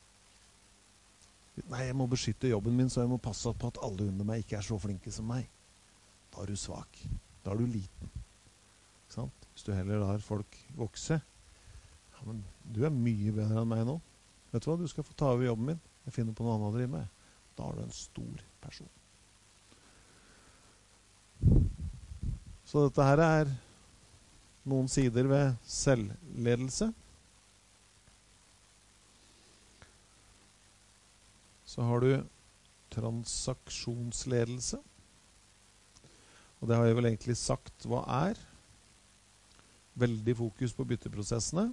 A: Nei, jeg må beskytte jobben min, så jeg må passe på at alle under meg ikke er så flinke som meg. Da er du svak. Da er du liten. Ikke sant? Hvis du heller lar folk vokse. Ja, men du er mye bedre enn meg nå. Vet du hva? Du skal få ta over jobben min. Jeg finner på noe annet å drive med. Da er du en stor person. Så dette her er noen sider ved selvledelse. Så har du transaksjonsledelse. Og det har jeg vel egentlig sagt hva er. Veldig fokus på bytteprosessene.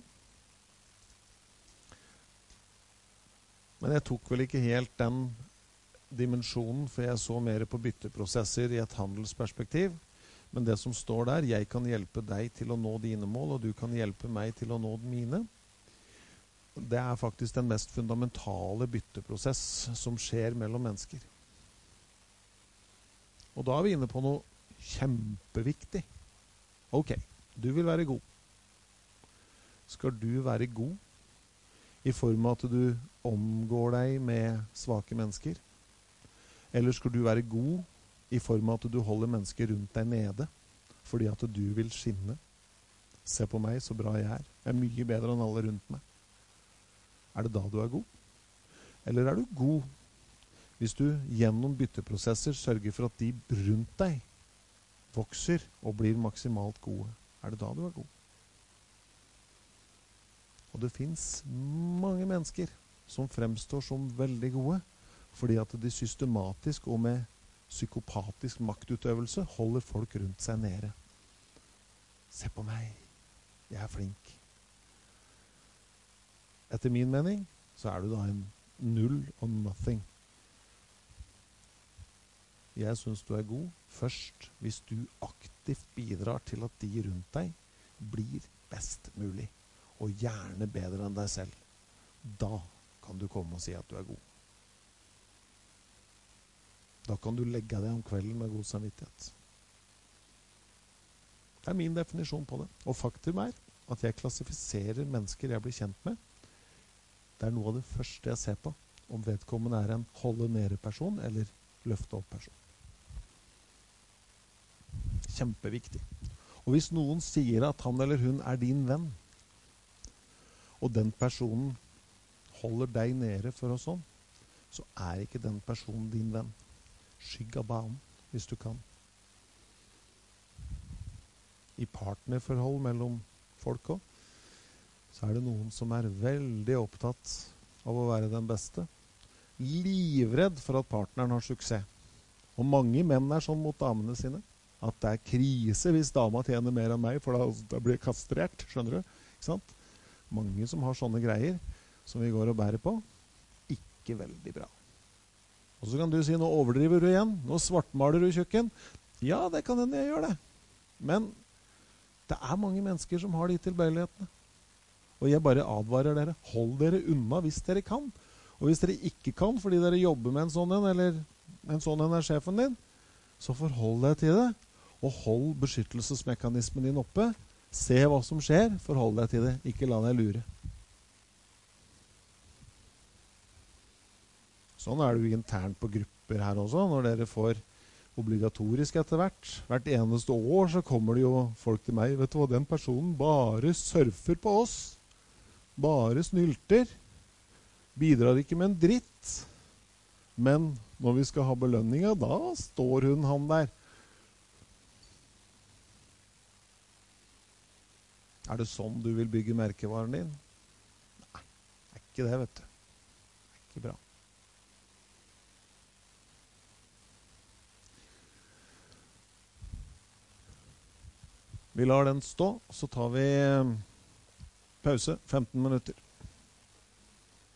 A: Men jeg tok vel ikke helt den dimensjonen, for jeg så mer på bytteprosesser i et handelsperspektiv. Men det som står der, jeg kan hjelpe deg til å nå dine mål, og du kan hjelpe meg til å nå mine. Det er faktisk den mest fundamentale bytteprosess som skjer mellom mennesker. Og da er vi inne på noe kjempeviktig. Ok, du vil være god. Skal du være god i form av at du omgår deg med svake mennesker? Eller skal du være god i form av at du holder mennesker rundt deg nede fordi at du vil skinne? Se på meg, så bra jeg er. Jeg er mye bedre enn alle rundt meg. Er det da du er god? Eller er du god hvis du gjennom bytteprosesser sørger for at de rundt deg vokser og blir maksimalt gode? Er det da du er god? Og det finnes mange mennesker som fremstår som veldig gode, fordi at de systematisk og med psykopatisk maktutøvelse holder folk rundt seg nede. Se på meg, jeg er flink. Etter min mening så er du da en null og nothing. Jeg synes du er god først hvis du aktivt bidrar til at de rundt deg blir best mulig, og gjerne bedre enn deg selv. Da kan du komme og si at du er god. Da kan du legge deg om kvelden med god samvittighet. Det er min definisjon på det. Og faktum er at jeg klassifiserer mennesker jeg blir kjent med. Det er noe av det første jeg ser på, om vedkommende er en holde nede person eller løfte opp person. Kjempeviktig. Og hvis noen sier at han eller hun er din venn, og den personen holder deg nede for å sånn, så er ikke den personen din venn. Skygg av banen, hvis du kan. I partnerforhold mellom folk også, så er det noen som er veldig opptatt av å være den beste. Livredd for at partneren har suksess. Og mange menn er sånn mot damene sine, at det er krise hvis dama tjener mer enn meg, for da, da blir jeg kastrert, skjønner du? Ikke sant? Mange som har sånne greier, som vi går og bærer på, ikke veldig bra. Og så kan du si, nå overdriver du igjen, nå svartmaler du tjukken. Ja, det kan hende jeg gjør det. Men det er mange mennesker som har de tilbøyelighetene. Og jeg bare advarer dere, hold dere unna hvis dere kan. Og hvis dere ikke kan, fordi dere jobber med en sånn en, eller en sånn en er sjefen din, så forhold deg til det, og hold beskyttelsesmekanismen din oppe. Se hva som skjer, forhold deg til det, ikke la deg lure. Sånn er det jo internt på grupper her også, når dere får obligatorisk etter hvert. Hvert eneste år så kommer det jo folk til meg, vet du hva, den personen bare surfer på oss, bare snylter, bidrar ikke med en dritt, men når vi skal ha belønninga, da står hun han der. Er det sånn du vil bygge merkevaren din? Nei, det er ikke det, vet du. Det er ikke bra. Vi lar den stå, så tar vi pause femten minutter.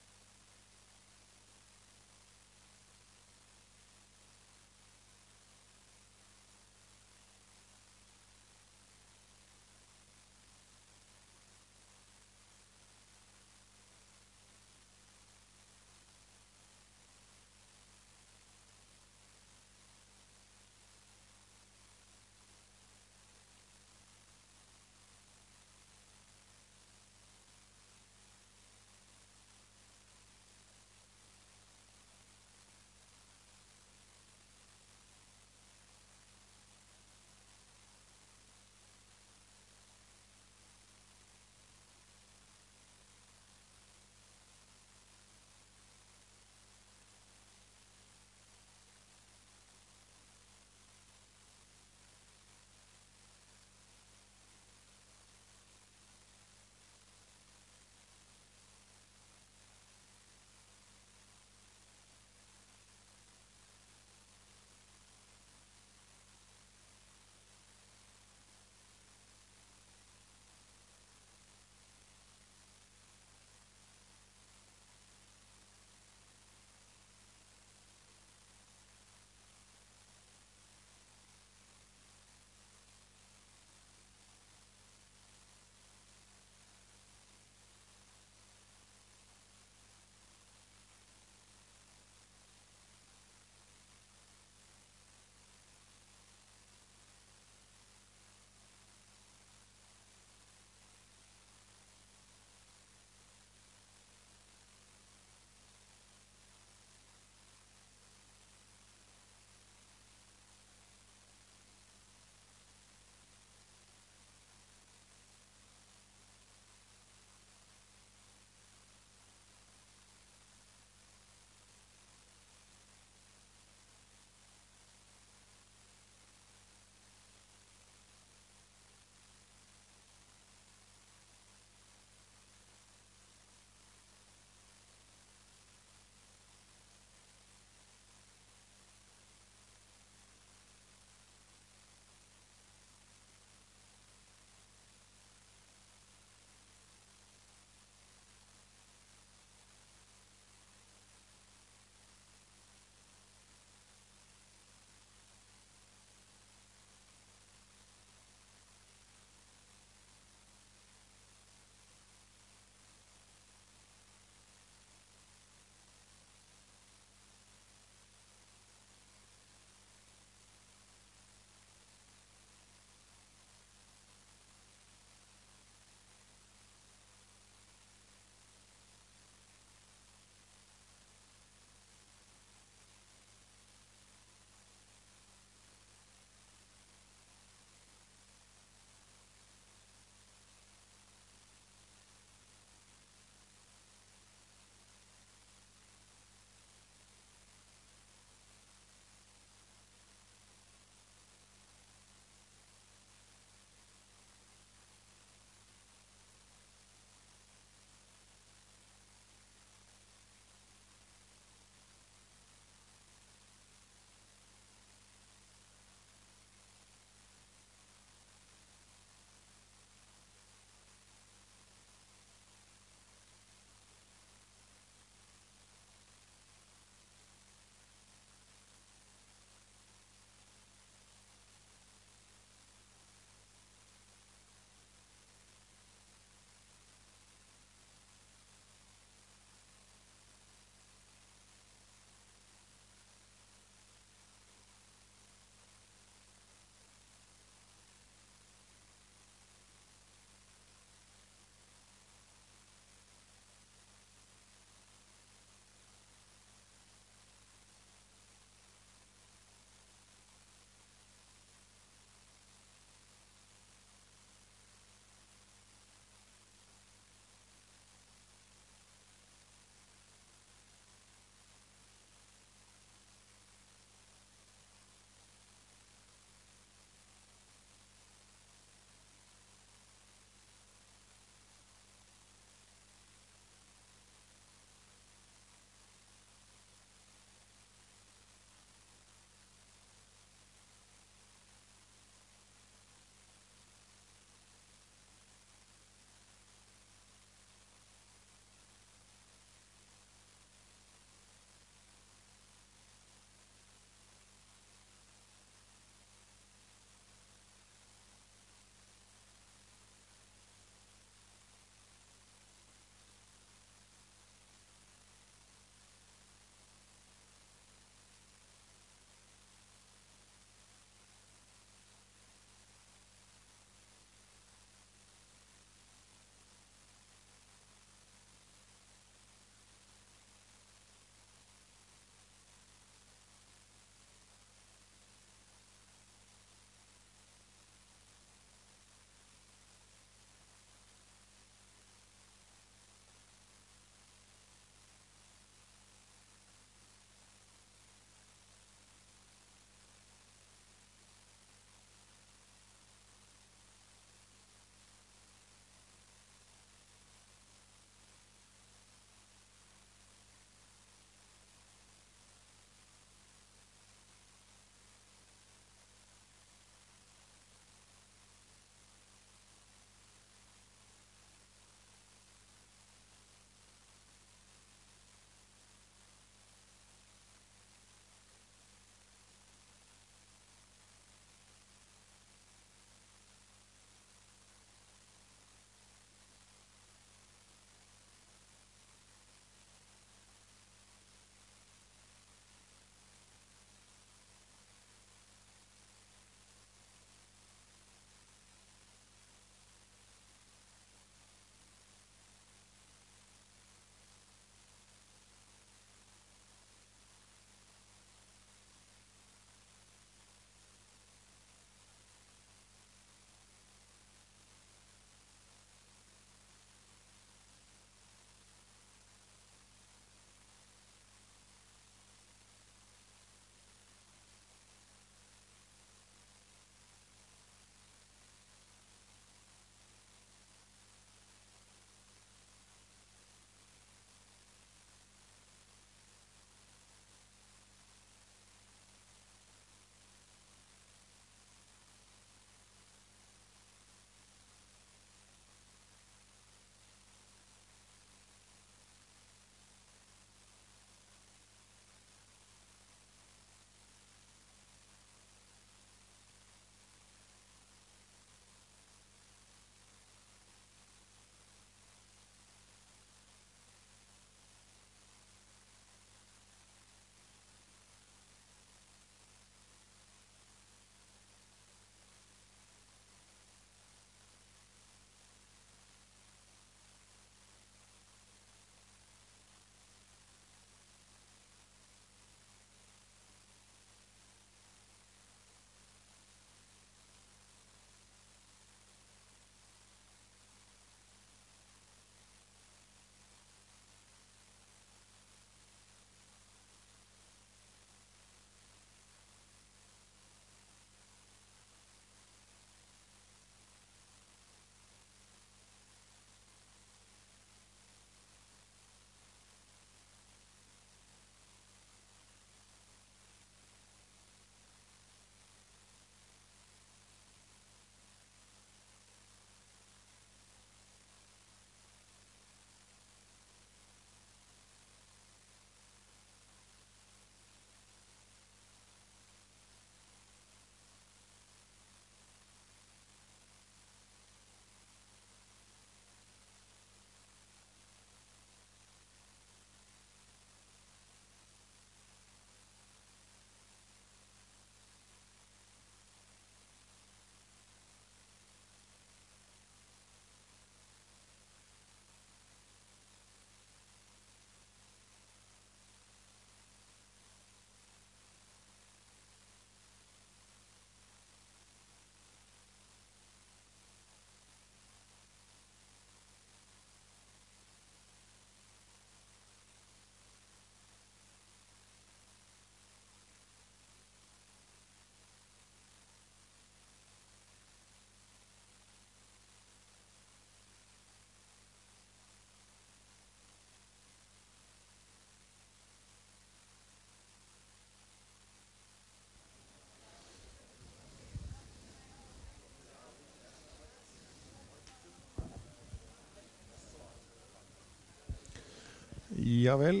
A: Ja vel.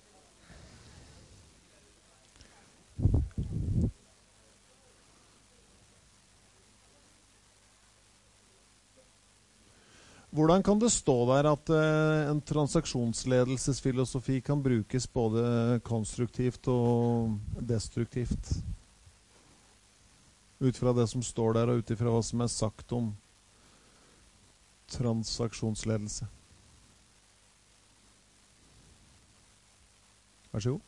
A: Hvordan kan det stå der at eh, en transaksjonsledelsesfilosofi kan brukes både konstruktivt og destruktivt? Ut fra det som står der, og ut fra hva som er sagt om transaksjonsledelse. Vær så god.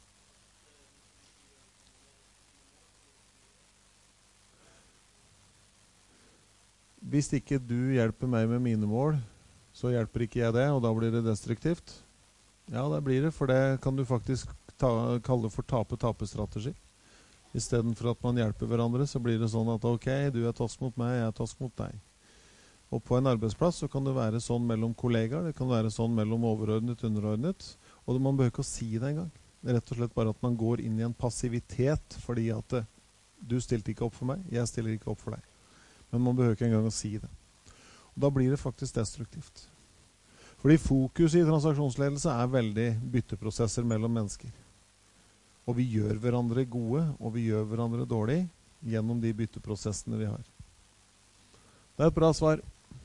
A: Hvis ikke du hjelper meg med mine mål, så hjelper ikke jeg det, og da blir det destruktivt. Ja, det blir det, for det kan du faktisk ta, kalle for tape-tape-strategi. I stedet for at man hjelper hverandre, så blir det sånn at ok, du er tosk mot meg, jeg er tosk mot deg. Og på en arbeidsplass så kan det være sånn mellom kollegaer, det kan være sånn mellom overordnet og underordnet, og man behøver ikke å si det engang. Det er rett og slett bare at man går inn i en passivitet, fordi at du stilte ikke opp for meg, jeg stiller ikke opp for deg. Men man behøver ikke engang å si det. Og da blir det faktisk destruktivt. Fordi fokuset i transaksjonsledelse er veldig bytteprosesser mellom mennesker. Og vi gjør hverandre gode, og vi gjør hverandre dårlig gjennom de bytteprosessene vi har. Det er et bra svar.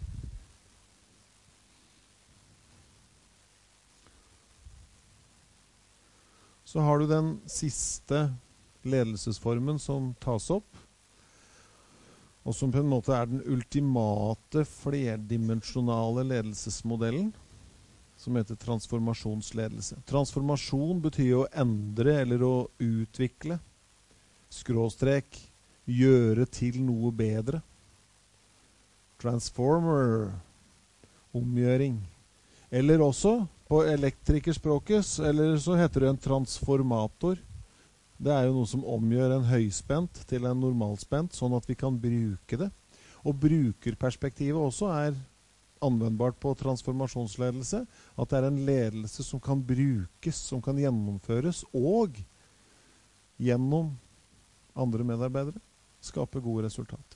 A: Så har du den siste ledelsesformen som tas opp, og som på en måte er den ultimate flerdimensjonale ledelsesmodellen, som heter transformasjonsledelse. Transformasjon betyr å endre eller å utvikle, skråstrek, gjøre til noe bedre. Transformer, omgjøring. Eller også, på elektrikerspråket, eller så heter det en transformator. Det er jo noe som omgjør en høyspent til en normalspent, sånn at vi kan bruke det. Og brukerperspektivet også er anvendbart på transformasjonsledelse, at det er en ledelse som kan brukes, som kan gjennomføres, og gjennom andre medarbeidere skape gode resultater.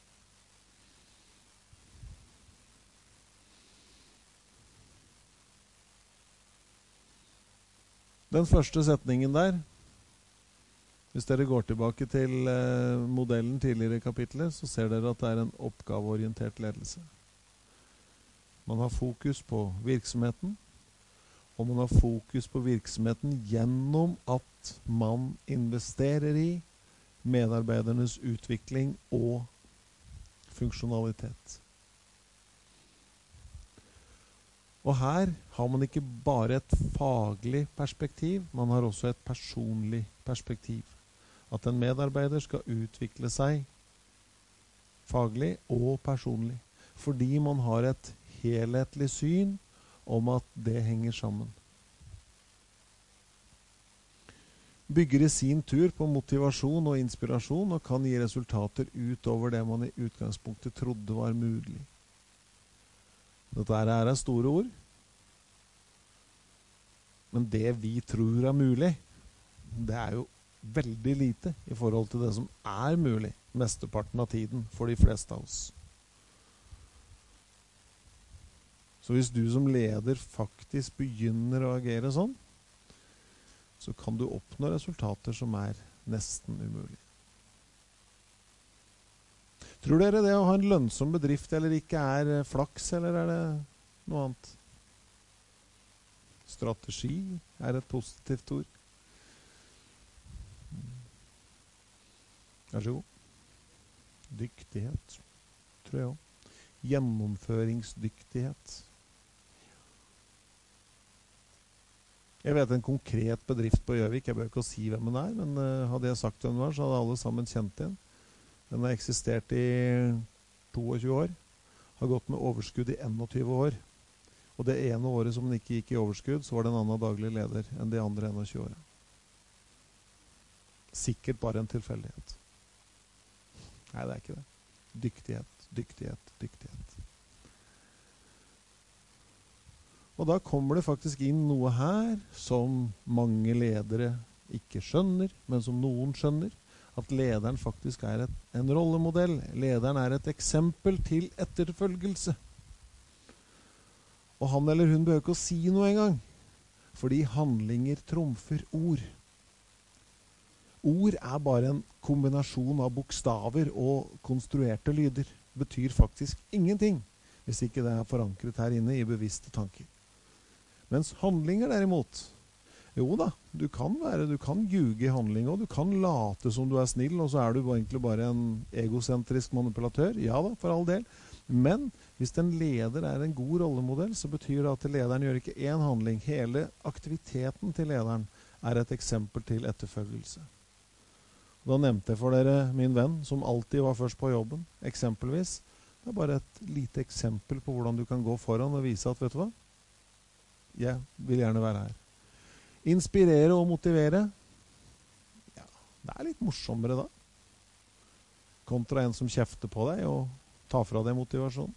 A: Den første setningen der, hvis dere går tilbake til eh, modellen tidligere i kapitlet, så ser dere at det er en oppgaveorientert ledelse. Man har fokus på virksomheten, og man har fokus på virksomheten gjennom at man investerer i medarbeidernes utvikling og funksjonalitet. Og her har man ikke bare et faglig perspektiv, man har også et personlig perspektiv. At en medarbeider skal utvikle seg faglig og personlig. Fordi man har et helhetlig syn om at det henger sammen. Bygger i sin tur på motivasjon og inspirasjon og kan gi resultater utover det man i utgangspunktet trodde var mulig. Dette her er store ord. Men det vi tror er mulig, det er jo veldig lite i forhold til det som er mulig mesteparten av tiden for de fleste av oss. Så hvis du som leder faktisk begynner å agere sånn, så kan du oppnå resultater som er nesten umulig. Tror dere det å ha en lønnsom bedrift eller ikke er flaks, eller er det noe annet? Strategi er et positivt ord. Vær så god. Dyktighet, tror jeg også. Gjennomføringsdyktighet. Jeg vet en konkret bedrift på Gjøvik, jeg bør ikke si hvem den er, men uh, hadde jeg sagt hvem den var, så hadde alle sammen kjent den. Den har eksistert i tjueto år, har gått med overskudd i enogtyve år. Og det ene året som den ikke gikk i overskudd, så var det en annen daglig leder enn de andre enogtyve årene. Sikkert bare en tilfeldighet. Nei, det er ikke det. Dyktighet, dyktighet, dyktighet. Og da kommer det faktisk inn noe her som mange ledere ikke skjønner, men som noen skjønner, at lederen faktisk er et, en rollemodell. Lederen er et eksempel til etterfølgelse. Og han eller hun behøver ikke å si noe engang. Fordi handlinger trumfer ord. Ord er bare en kombinasjon av bokstaver og konstruerte lyder. Det betyr faktisk ingenting, hvis ikke det er forankret her inne i bevisste tanker. Mens handlinger derimot, jo da, du kan være, du kan ljuge i handling, og du kan late som du er snill, og så er du egentlig bare en egosentrisk manipulatør. Ja da, for all del. Men hvis en leder er en god rollemodell, så betyr det at lederen gjør ikke én handling. Hele aktiviteten til lederen er et eksempel til etterfølgelse. Da nevnte jeg for dere min venn, som alltid var først på jobben, eksempelvis. Det er bare et lite eksempel på hvordan du kan gå foran og vise at, vet du hva? Jeg vil gjerne være her. Inspirere og motivere. Ja, det er litt morsommere da. Kontra en som kjefter på deg og tar fra deg motivasjon.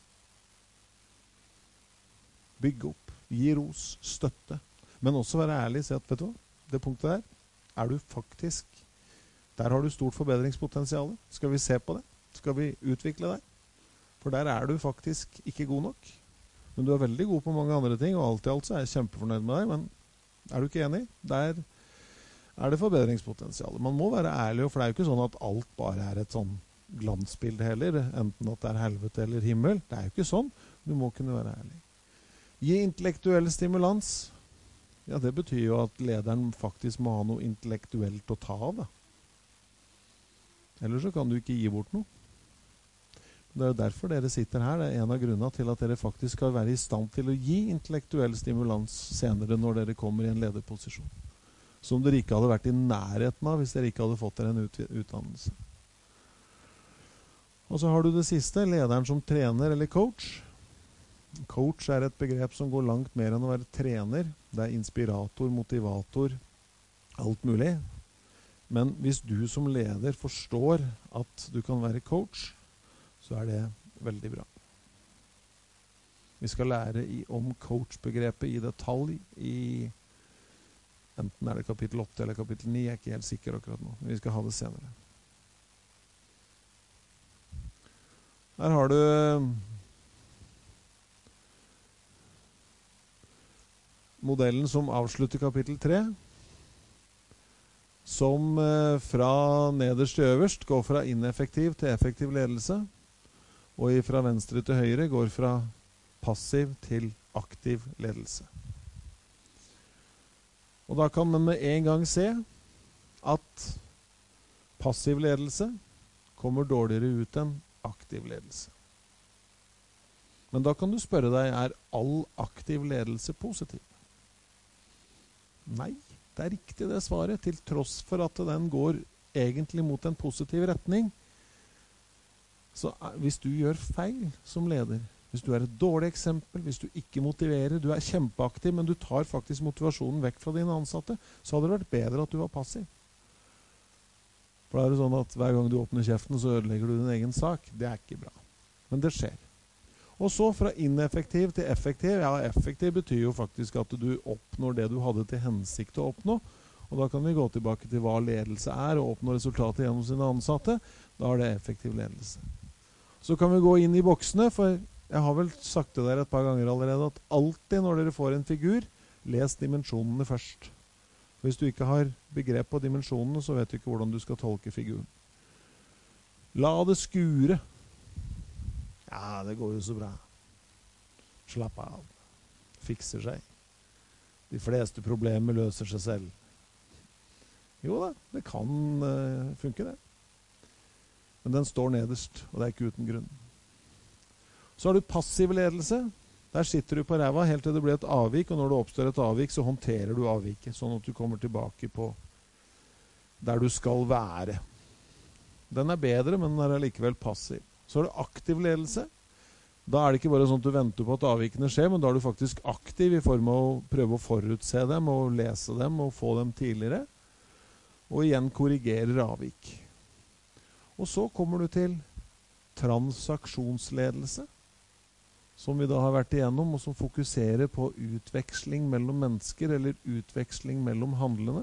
A: Bygge opp, gi ros, støtte. Men også være ærlig og si at, vet du hva? Det punktet der, er du faktisk... Der har du stort forbedringspotensial. Skal vi se på det? Skal vi utvikle deg? For der er du faktisk ikke god nok. Men du er veldig god på mange andre ting, og alt i alt så er jeg kjempefornøyd med deg, men er du ikke enig? Der er det forbedringspotensial. Man må være ærlig, for det er jo ikke sånn at alt bare er et sånn glansbilde heller, enten at det er helvete eller himmel. Det er jo ikke sånn. Du må kunne være ærlig. Gi intellektuell stimulans. Ja, det betyr jo at lederen faktisk må ha noe intellektuelt å ta av, da. Eller så kan du ikke gi bort noe. Det er jo derfor dere sitter her. Det er en av grunnene til at dere faktisk skal være i stand til å gi intellektuell stimulans senere når dere kommer i en lederposisjon. Som dere ikke hadde vært i nærheten av hvis dere ikke hadde fått dere en ut utdannelse. Og så har du det siste, lederen som trener eller coach. Coach er et begrep som går langt mer enn å være trener. Det er inspirator, motivator, alt mulig. Men hvis du som leder forstår at du kan være coach, så er det veldig bra. Vi skal lære i, om coach-begrepet i detalj i enten er det kapittel åtte eller kapittel ni, jeg er ikke helt sikker akkurat nå. Men vi skal ha det senere. Her har du modellen som avslutter kapittel tre. Som eh, fra nederst til øverst går fra ineffektiv til effektiv ledelse, og fra venstre til høyre går fra passiv til aktiv ledelse. Og da kan man med en gang se at passiv ledelse kommer dårligere ut enn aktiv ledelse. Men da kan du spørre deg, er all aktiv ledelse positiv? Nei. Det er riktig det svaret, til tross for at den går egentlig mot en positiv retning. Så hvis du gjør feil som leder, hvis du er et dårlig eksempel, hvis du ikke motiverer, du er kjempeaktiv, men du tar faktisk motivasjonen vekk fra dine ansatte, så hadde det vært bedre at du var passiv. For da er det sånn at hver gang du åpner kjeften, så ødelegger du din egen sak. Det er ikke bra. Men det skjer. Og så fra ineffektiv til effektiv. Ja, effektiv betyr jo faktisk at du oppnår det du hadde til hensikt å oppnå. Og da kan vi gå tilbake til hva ledelse er, og oppnå resultatet gjennom sine ansatte. Da er det effektiv ledelse. Så kan vi gå inn i boksene, for jeg har vel sagt det der et par ganger allerede, at alltid når dere får en figur, les dimensjonene først. Hvis du ikke har begrep på dimensjonene, så vet du ikke hvordan du skal tolke figuren. La det skure. Ja, det går jo så bra. Slapp av. Fikser seg. De fleste problemer løser seg selv. Jo da, det kan uh, funke det. Men den står nederst, og det er ikke uten grunn. Så har du passiv ledelse. Der sitter du på ræva helt til det blir et avvik, og når det oppstår et avvik, så håndterer du avviket, sånn at du kommer tilbake på der du skal være. Den er bedre, men den er likevel passiv. Så er det aktiv ledelse. Da er det ikke bare sånn at du venter på at avvikene skjer, men da er du faktisk aktiv i form av å prøve å forutse dem, og lese dem, og få dem tidligere. Og igjen korrigerer avvik. Og så kommer du til transaksjonsledelse, som vi da har vært igjennom, og som fokuserer på utveksling mellom mennesker, eller utveksling mellom handlende.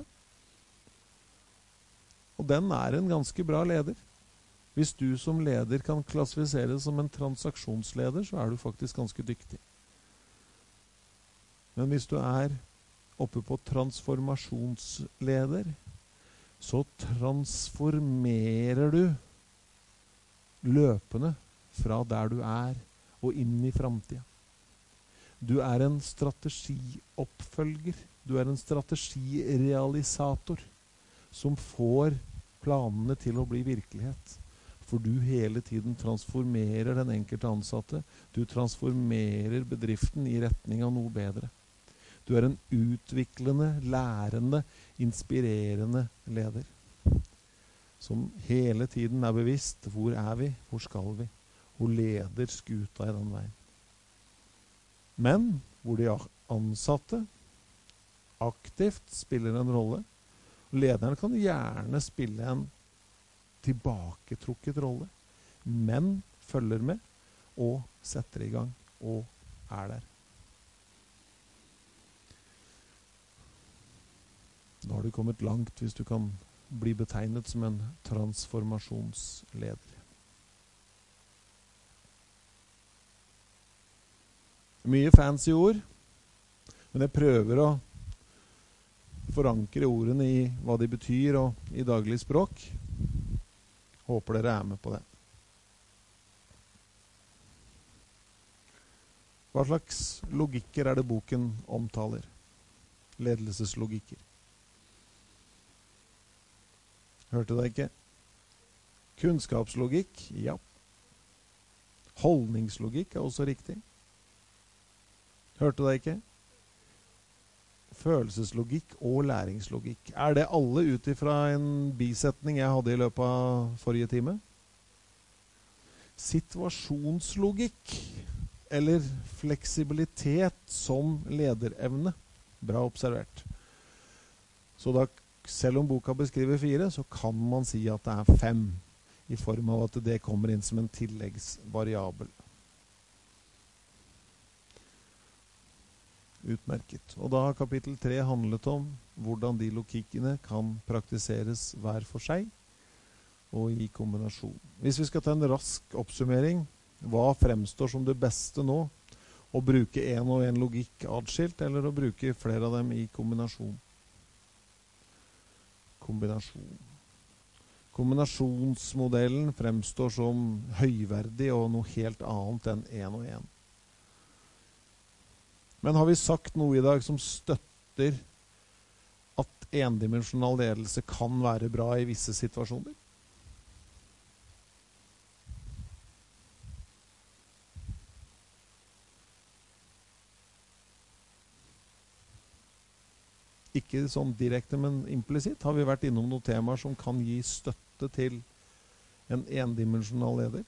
A: Og den er en ganske bra leder. Hvis du som leder kan klassifiseres som en transaksjonsleder, så er du faktisk ganske dyktig. Men hvis du er oppe på transformasjonsleder, så transformerer du løpende fra der du er og inn i fremtiden. Du er en strategioppfølger. Du er en strategirealisator som får planene til å bli virkelighet. For du hele tiden transformerer den enkelte ansatte. Du transformerer bedriften i retning av noe bedre. Du er en utviklende, lærende, inspirerende leder. Som hele tiden er bevisst. Hvor er vi? Hvor skal vi? Og leder skuta i den veien. Men hvor de ansatte aktivt spiller en rolle. Lederen kan gjerne spille en tilbaketrukket rolle, men følger med og setter i gang og er der. Da har du kommet langt hvis du kan bli betegnet som en transformasjonsleder. Mye fancy ord, men jeg prøver å forankre ordene i hva de betyr og i daglig språk. Håper dere er med på det. Hva slags logikker er det boken omtaler? Ledelseslogikker. Hørte dere ikke? Kunnskapslogikk, ja. Holdningslogikk er også riktig. Hørte dere ikke? Følelseslogikk og læringslogikk. Er det alle ut ifra en bisetning jeg hadde i løpet av forrige time? Situasjonslogikk eller fleksibilitet som lederevne. Bra observert. Så da, selv om boka beskriver fire, så kan man si at det er fem, i form av at det kommer inn som en tilleggsvariabel. Utmerket. Og da har kapittel tre handlet om hvordan de logikkene kan praktiseres hver for seg og i kombinasjon. Hvis vi skal ta en rask oppsummering, hva fremstår som det beste nå? Å bruke en og en logikk adskilt, eller å bruke flere av dem i kombinasjon? Kombinasjon. Kombinasjonsmodellen fremstår som høyverdig og noe helt annet enn en og en. Men har vi sagt noe i dag som støtter at endimensjonal ledelse kan være bra i visse situasjoner? Ikke sånn direkte, men implisitt har vi vært innom noen temaer som kan gi støtte til en endimensjonal leder.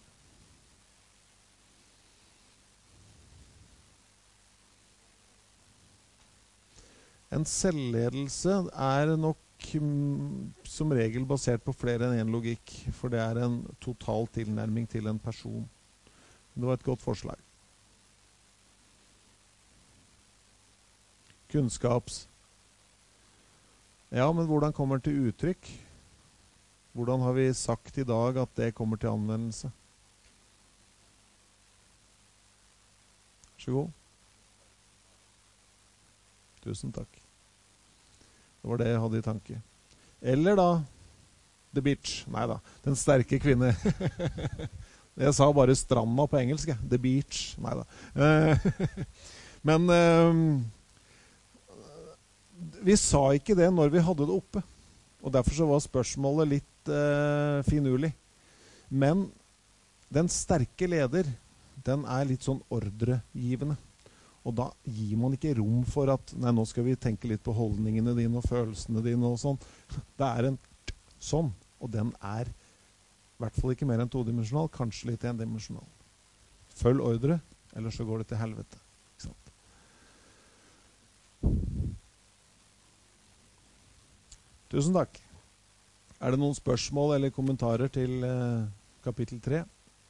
A: En selvledelse er nok mm, som regel basert på flere enn en logikk, for det er en total tilnærming til en person. Det var et godt forslag. Kunnskaps. Ja, men hvordan kommer det til uttrykk? Hvordan har vi sagt i dag at det kommer til anvendelse? Vær så god. Tusen takk. Det var det jeg hadde i tanke. Eller da, the bitch. Nei da, den sterke kvinne. Jeg sa bare stranda på engelsk, the beach. Nei da. Men vi sa ikke det når vi hadde det oppe. Og derfor så var spørsmålet litt uh, finurlig. Men den sterke leder, den er litt sånn ordregivende. Og da gir man ikke rom for at nei, nå skal vi tenke litt på holdningene dine og følelsene dine og sånn. Det er en sånn, og den er i hvert fall ikke mer enn todimensjonal, kanskje litt endimensjonal. Følg ordre, ellers så går det til helvete. Ikke sant? Tusen takk. Er det noen spørsmål eller kommentarer til eh, kapittel tre?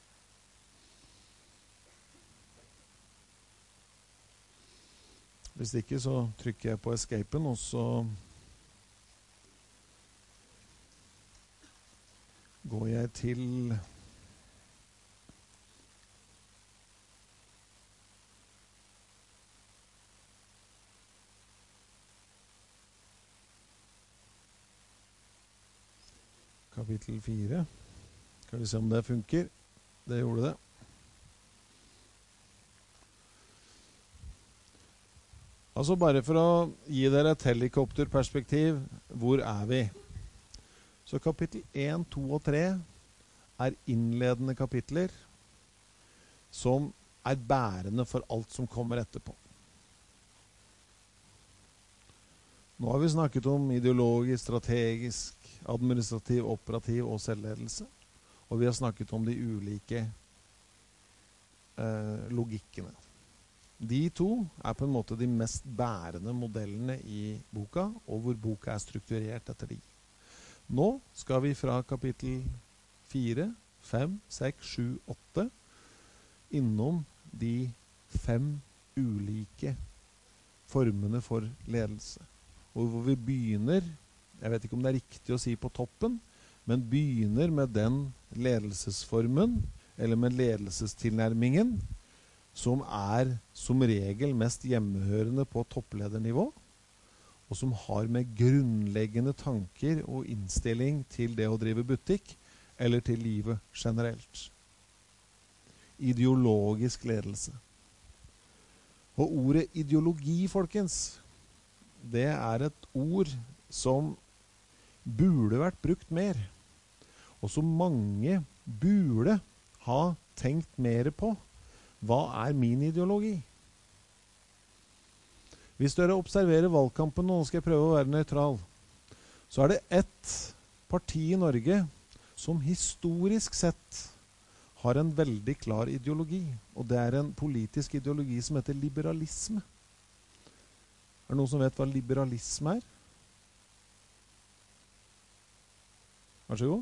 A: Hvis ikke så trykker jeg på escapen, og så går jeg til kapittel fire. Skal vi se om det funker. Det gjorde det. Altså bare for å gi dere et helikopterperspektiv, hvor er vi? Så kapittel én, to og tre er innledende kapitler som er bærende for alt som kommer etterpå. Nå har vi snakket om ideologisk, strategisk, administrativ, operativ og selvledelse. Og vi har snakket om de ulike eh, logikkene. De to er på en måte de mest bærende modellene i boka, og hvor boka er strukturert etter de. Nå skal vi fra kapittel fire, fem, seks, sju, åtte innom de fem ulike formene for ledelse. Og hvor vi begynner, jeg vet ikke om det er riktig å si på toppen, men begynner med den ledelsesformen, eller med ledelsestilnærmingen, som er som regel mest hjemmehørende på toppledernivå, og som har med grunnleggende tanker og innstilling til det å drive butikk, eller til livet generelt. Ideologisk ledelse. Og ordet ideologi, folkens, det er et ord som burde vært brukt mer, og som mange burde ha tenkt mer på. Hva er min ideologi? Hvis dere observerer valgkampen, og nå skal jeg prøve å være nøytral, så er det ett parti i Norge som historisk sett har en veldig klar ideologi, og det er en politisk ideologi som heter liberalisme. Er det noen som vet hva liberalisme er? Vær så god.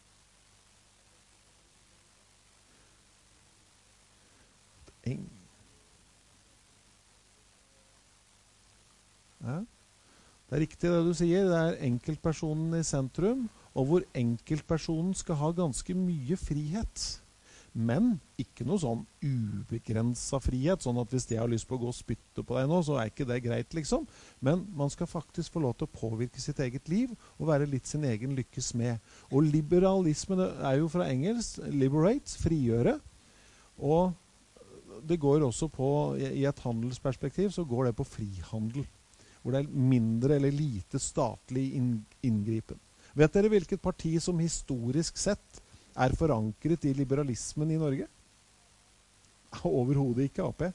A: Ja. Det er riktig det du sier, det er enkeltpersonen i sentrum, og hvor enkeltpersonen skal ha ganske mye frihet. Men ikke noe sånn ubegrenset frihet, sånn at hvis jeg har lyst på å gå og spytte på deg nå, så er ikke det greit liksom. Men man skal faktisk få lov til å påvirke sitt eget liv, og være litt sin egen lykkes med. Og liberalisme er jo fra engelsk, liberate, frigjøre, og det går også på, i et handelsperspektiv, så går det på frihandel, hvor det er mindre eller lite statlig inngripen. Vet dere hvilket parti som historisk sett er forankret i liberalismen i Norge? Overhodet ikke A P.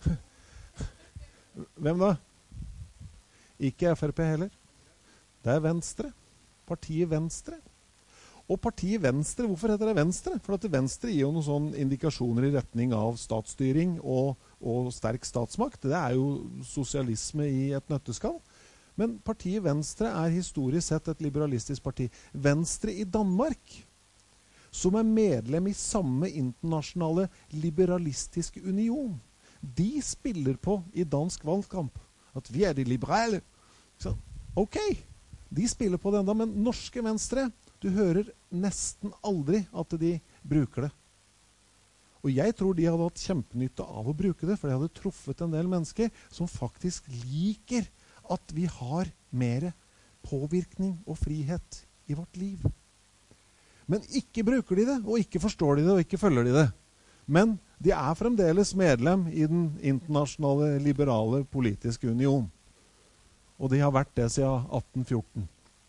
A: Hvem da? Ikke F R P heller. Det er Venstre. Partiet Venstre. Og partiet Venstre, hvorfor heter det Venstre? For at Venstre gir jo noen sånne indikasjoner i retning av statsstyring og, og sterk statsmakt. Det er jo sosialisme i et nøtteskall. Men partiet Venstre er historisk sett et liberalistisk parti. Venstre i Danmark, som er medlem i samme internasjonale liberalistiske union, de spiller på i dansk valgkamp at vi er de liberale. Så, ok, de spiller på den da, men norske Venstre, du hører nesten aldri at de bruker det. Og jeg tror de hadde hatt kjempenytte av å bruke det, for de hadde truffet en del mennesker som faktisk liker at vi har mer påvirkning og frihet i vårt liv. Men ikke bruker de det, og ikke forstår de det, og ikke følger de det. Men de er fremdeles medlem i den internasjonale liberale politiske union. Og de har vært det siden atten fjorten.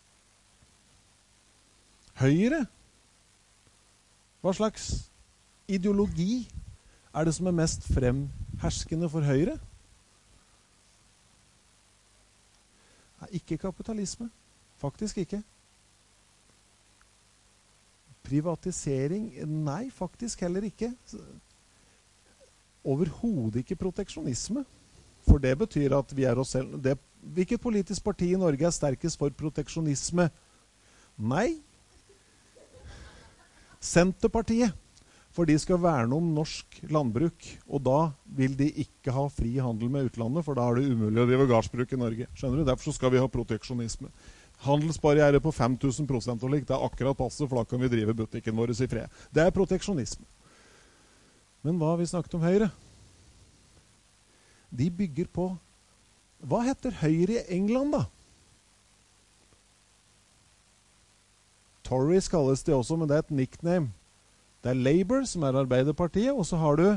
A: Høyre? Hva slags ideologi er det som er mest fremherskende for Høyre? Nei, ikke kapitalisme. Faktisk ikke. Privatisering? Nei, faktisk heller ikke. Overhodet ikke proteksjonisme. For det betyr at vi er oss selv. Det, hvilket politisk parti i Norge er sterkest for proteksjonisme? Nei. Senterpartiet. For de skal verne om norsk landbruk. Og da vil de ikke ha fri handel med utlandet, for da er det umulig å drive gardsbruk i Norge. Skjønner du? Derfor skal vi ha proteksjonisme. Handelsbarriere på fem tusen prosent og likt. Det er akkurat passe, for da kan vi drive butikken vår i fred. Det er proteksjonisme. Men hva har vi snakket om Høyre? De bygger på... Hva heter Høyre i England da? Tories kalles de også, men det er et nickname. Det er Labour, som er Arbeiderpartiet, og så har du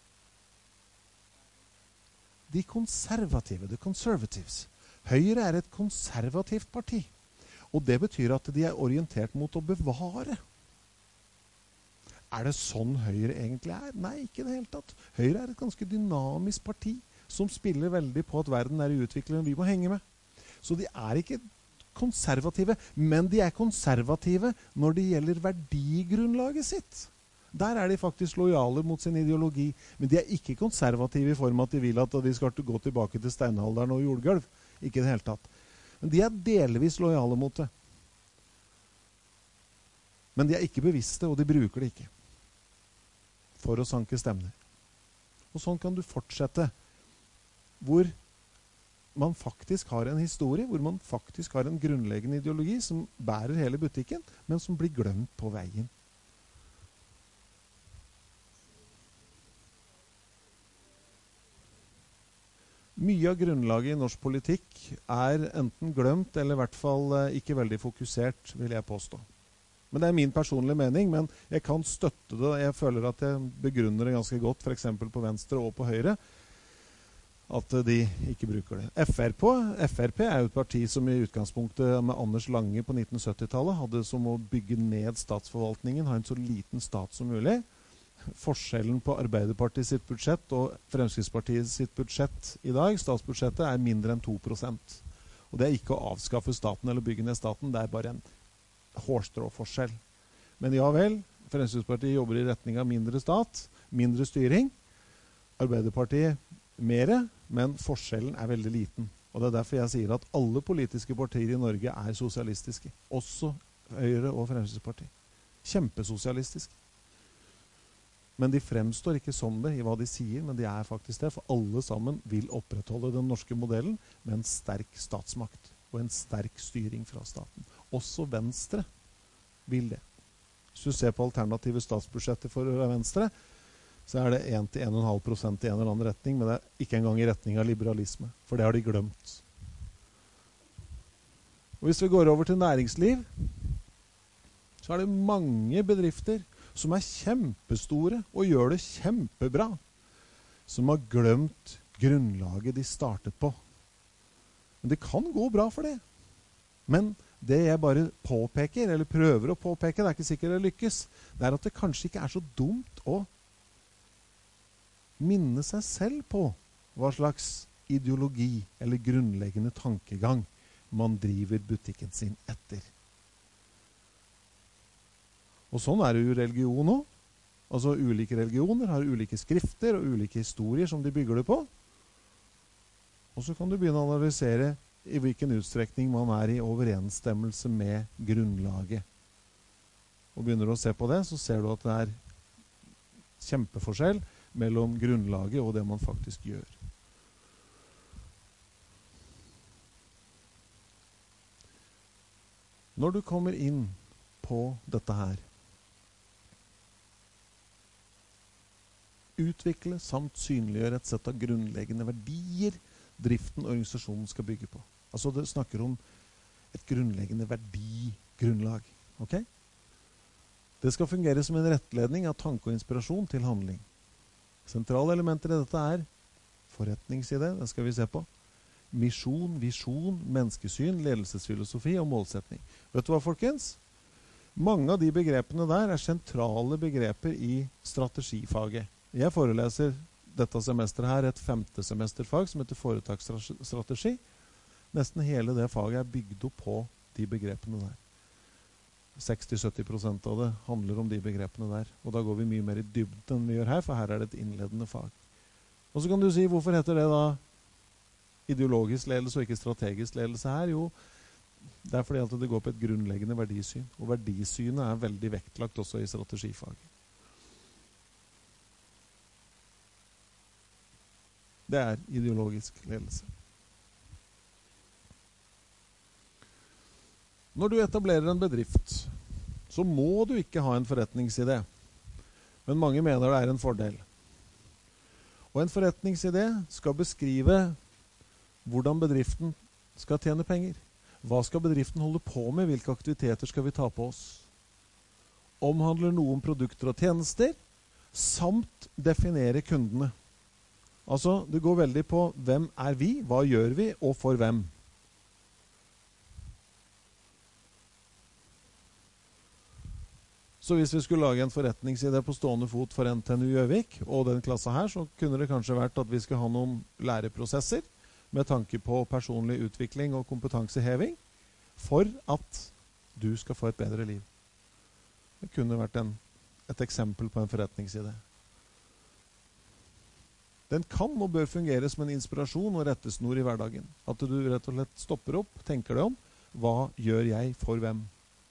A: de konservative, the conservatives. Høyre er et konservativt parti, og det betyr at de er orientert mot å bevare. Er det sånn Høyre egentlig er? Nei, ikke i det hele tatt. Høyre er et ganske dynamisk parti, som spiller veldig på at verden er i utvikling, og vi må henge med. Så de er ikke konservative, men de er konservative når det gjelder verdigrunnlaget sitt. Der er de faktisk lojale mot sin ideologi, men de er ikke konservative i form av at de vil at de skal gå tilbake til steinalderen og jordgulv. Ikke i det hele tatt. Men de er delvis lojale mot det. Men de er ikke bevisste, og de bruker det ikke for å sanke stemmer. Og sånn kan du fortsette, hvor man faktisk har en historie, hvor man faktisk har en grunnleggende ideologi som bærer hele butikken, men som blir glemt på veien. Mye av grunnlaget i norsk politikk er enten glemt, eller i hvert fall ikke veldig fokusert, vil jeg påstå. Men det er min personlige mening, men jeg kan støtte det. Jeg føler at jeg begrunner det ganske godt, for eksempel på venstre og på høyre, at de ikke bruker det. F R P, F R P er jo et parti som i utgangspunktet med Anders Lange på nitten sytti-tallet hadde som å bygge ned statsforvaltningen, ha en så liten stat som mulig. Forskjellen på Arbeiderpartiet sitt budsjett og Fremskrittspartiet sitt budsjett i dag, statsbudsjettet, er mindre enn to prosent. Og det er ikke å avskaffe staten eller bygge ned staten, det er bare en hårstråforskjell. Men ja vel, Fremskrittspartiet jobber i retning av mindre stat, mindre styring. Arbeiderpartiet mere, men forskjellen er veldig liten. Og det er derfor jeg sier at alle politiske partier i Norge er sosialistiske. Også Høyre og Fremskrittspartiet. Kjempesosialistiske. Men de fremstår ikke som det i hva de sier, men de er faktisk det, for alle sammen vil opprettholde den norske modellen med en sterk statsmakt og en sterk styring fra staten. Også Venstre vil det. Hvis du ser på alternative statsbudsjetter for Venstre, så er det én til én komma fem prosent i en eller annen retning, men det er ikke engang i retning av liberalisme, for det har de glemt. Og hvis vi går over til næringsliv, så er det mange bedrifter som er kjempestore og gjør det kjempebra, som har glemt grunnlaget de startet på. Men det kan gå bra for det. Men det jeg bare påpeker, eller prøver å påpeke, det er ikke sikkert det lykkes, det er at det kanskje ikke er så dumt å minne seg selv på hva slags ideologi eller grunnleggende tankegang man driver butikken sin etter. Og sånn er det jo religion også. Altså ulike religioner har ulike skrifter og ulike historier som de bygger det på. Og så kan du begynne å analysere i hvilken utstrekning man er i overensstemmelse med grunnlaget. Og begynner du å se på det, så ser du at det er kjempeforskjell mellom grunnlaget og det man faktisk gjør. Når du kommer inn på dette her, utvikle samt synliggjøre et sett av grunnleggende verdier driften og organisasjonen skal bygge på. Altså det snakker om et grunnleggende verdigrunnlag. Ok? Det skal fungere som en rettledning av tanke og inspirasjon til handling. Sentrale elementer i dette er forretningsidé, det skal vi se på. Misjon, visjon, menneskesyn, ledelsesfilosofi og målsetning. Vet du hva, folkens? Mange av de begrepene der er sentrale begreper i strategifaget. Jeg foreleser dette semesteret her et femte semesterfag som heter foretaksstrategi. Nesten hele det faget er bygd opp på de begrepene der. seksti til sytti prosent av det handler om de begrepene der. Og da går vi mye mer i dybden enn vi gjør her, for her er det et innledende fag. Og så kan du si, hvorfor heter det da ideologisk ledelse og ikke strategisk ledelse her? Jo, det er fordi at det går på et grunnleggende verdisyn. Og verdisynet er veldig vektlagt også i strategifaget. Det er ideologisk ledelse. Når du etablerer en bedrift, så må du ikke ha en forretningsidé. Men mange mener det er en fordel. Og en forretningsidé skal beskrive hvordan bedriften skal tjene penger. Hva skal bedriften holde på med? Hvilke aktiviteter skal vi ta på oss? Omhandler noe om produkter og tjenester, samt definere kundene. Altså, det går veldig på hvem er vi, hva gjør vi, og for hvem. Så hvis vi skulle lage en forretningsidé på stående fot for N T N U Gjøvik, og den klassen her, så kunne det kanskje vært at vi skulle ha noen læreprosesser med tanke på personlig utvikling og kompetanseheving for at du skal få et bedre liv. Det kunne vært en, et eksempel på en forretningsidé. Den kan og bør fungere som en inspirasjon og rettesnor i hverdagen. At du rett og slett stopper opp, tenker deg om, hva gjør jeg for hvem?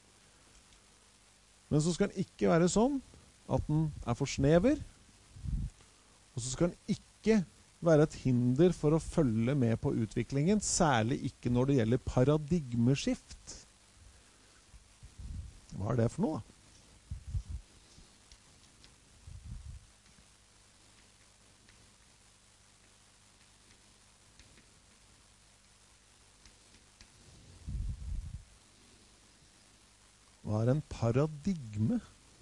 A: Men så skal den ikke være sånn at den er for snever, og så skal den ikke være et hinder for å følge med på utviklingen, særlig ikke når det gjelder paradigmeskift. Hva er det for noe da? Hva er en paradigme?